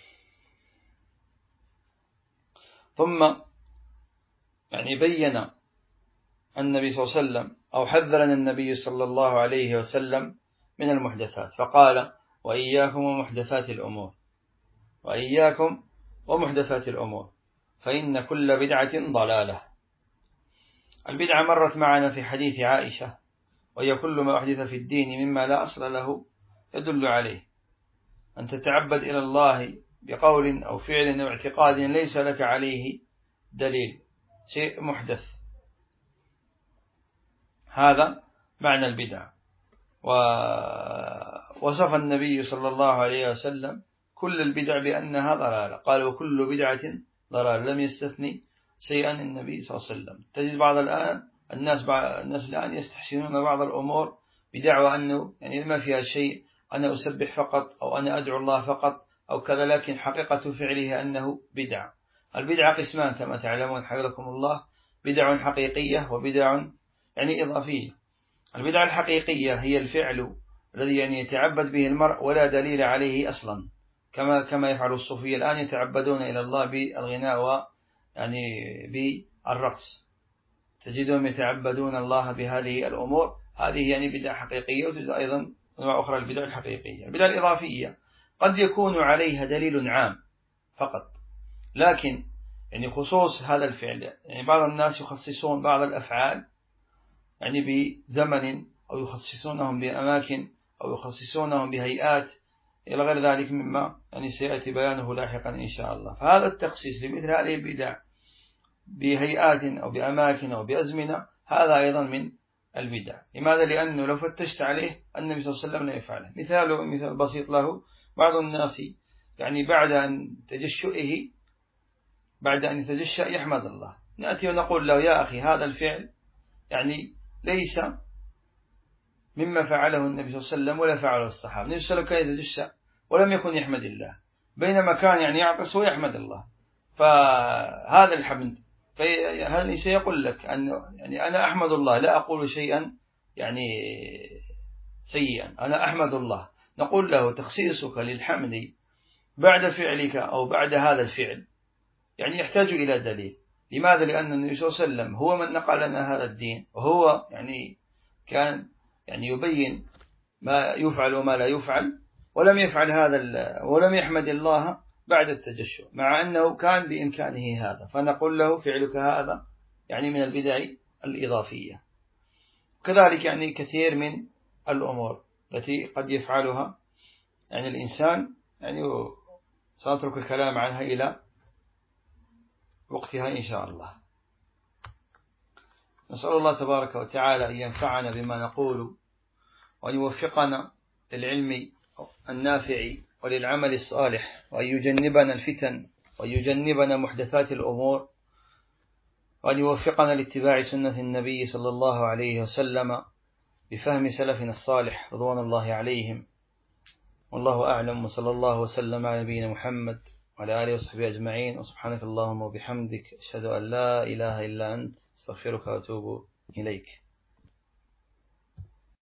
ثم يعني بين النبي صلى الله عليه وسلم أو حذرنا النبي صلى الله عليه وسلم من المحدثات، فقال: وإياكم ومحدثات الأمور، وإياكم ومحدثات الأمور فإن كل بدعة ضلالة. البدعة مرت معنا في حديث عائشة، وهي كل ما أحدث في الدين مما لا أصل له يدل عليه، أن تتعبد إلى الله بقول أو فعل أو اعتقاد ليس لك عليه دليل، شيء محدث، هذا معنى البدعة. ووصف النبي صلى الله عليه وسلم كل البدع بأنها ضلالة، قال: وكل بدعة ضلالة، لم يستثني شيئا النبي صلى الله عليه وسلم. تجد بعض الناس الآن يستحسنون بعض الأمور بدعوى أنه يعني ما فيها شيء، أنا أسبح فقط أو أنا أدعو الله فقط أو كذا، لكن حقيقة فعله أنه بدعة. البدعة قسمان كما تعلمون حفظكم الله، بدع حقيقية وبدع يعني إضافية. البدعة الحقيقية هي الفعل الذي يعني يتعبد به المرء ولا دليل عليه أصلا، كما يفعل الصوفية الآن، يتعبدون إلى الله بالغناء يعني بالرقص، تجدهم يتعبدون الله بهذه الأمور. هذه يعني بدعة حقيقية. وتجد أيضا أنواع أخرى البدع الحقيقية. البدعة الإضافية قد يكون عليها دليل عام فقط، لكن يعني خصوص هذا الفعل، يعني بعض الناس يخصصون بعض الأفعال يعني بزمن، أو يخصصونهم بأماكن، أو يخصصونهم بهيئات إلى غير ذلك مما يعني سيأتي بيانه لاحقا إن شاء الله. فهذا التخصيص لمثل هذه البدع بهيئات أو بأماكن أو بأزمنة، هذا أيضا من البدع. لماذا؟ لأنه لو فتشت عليه النبي صلى الله عليه وسلم لا يفعله. مثال بسيط له، بعض الناس يعني بعد أن يتجشأ يحمد الله، نأتي ونقول له يا أخي هذا الفعل يعني ليس مما فعله النبي صلى الله عليه وسلم ولا فعله الصحابة. النبي صلى الله عليه وسلم كان يتجشأ ولم يكن يحمد الله، بينما كان يعني يعطس ويحمد الله. فهذا الحمد، فهذا سيقول لك أنه يعني أنا أحمد الله، لا أقول شيئا يعني سيئا، أنا أحمد الله. نقول له تخصيصك للحمد بعد فعلك أو بعد هذا الفعل يعني يحتاج إلى دليل. لماذا؟ لأن النبي صلى الله عليه وسلم هو من نقل لنا هذا الدين، وهو يعني كان يعني يبين ما يفعل وما لا يفعل، ولم يحمد الله بعد التجشؤ، مع أنه كان بإمكانه هذا. فنقول له فعلك هذا يعني من البدع الإضافية. كذلك يعني كثير من الأمور التي قد يفعلها يعني الإنسان، يعني سأترك الكلام عنها إلى وقتها إن شاء الله. نسأل الله تبارك وتعالى أن ينفعنا بما نقول، وأن يوفقنا للعلم النافع وللعمل الصالح، وأن يجنبنا الفتن، وأن يجنبنا محدثات الأمور، وأن يوفقنا لاتباع سنة النبي صلى الله عليه وسلم بفهم سلفنا الصالح رضوان الله عليهم. والله أعلم، وصلى الله وسلم على نبينا محمد وعلى آله وصحبه أجمعين. وسبحانك اللهم وبحمدك، أشهد أن لا إله إلا أنت، استغفرك وأتوب إليك.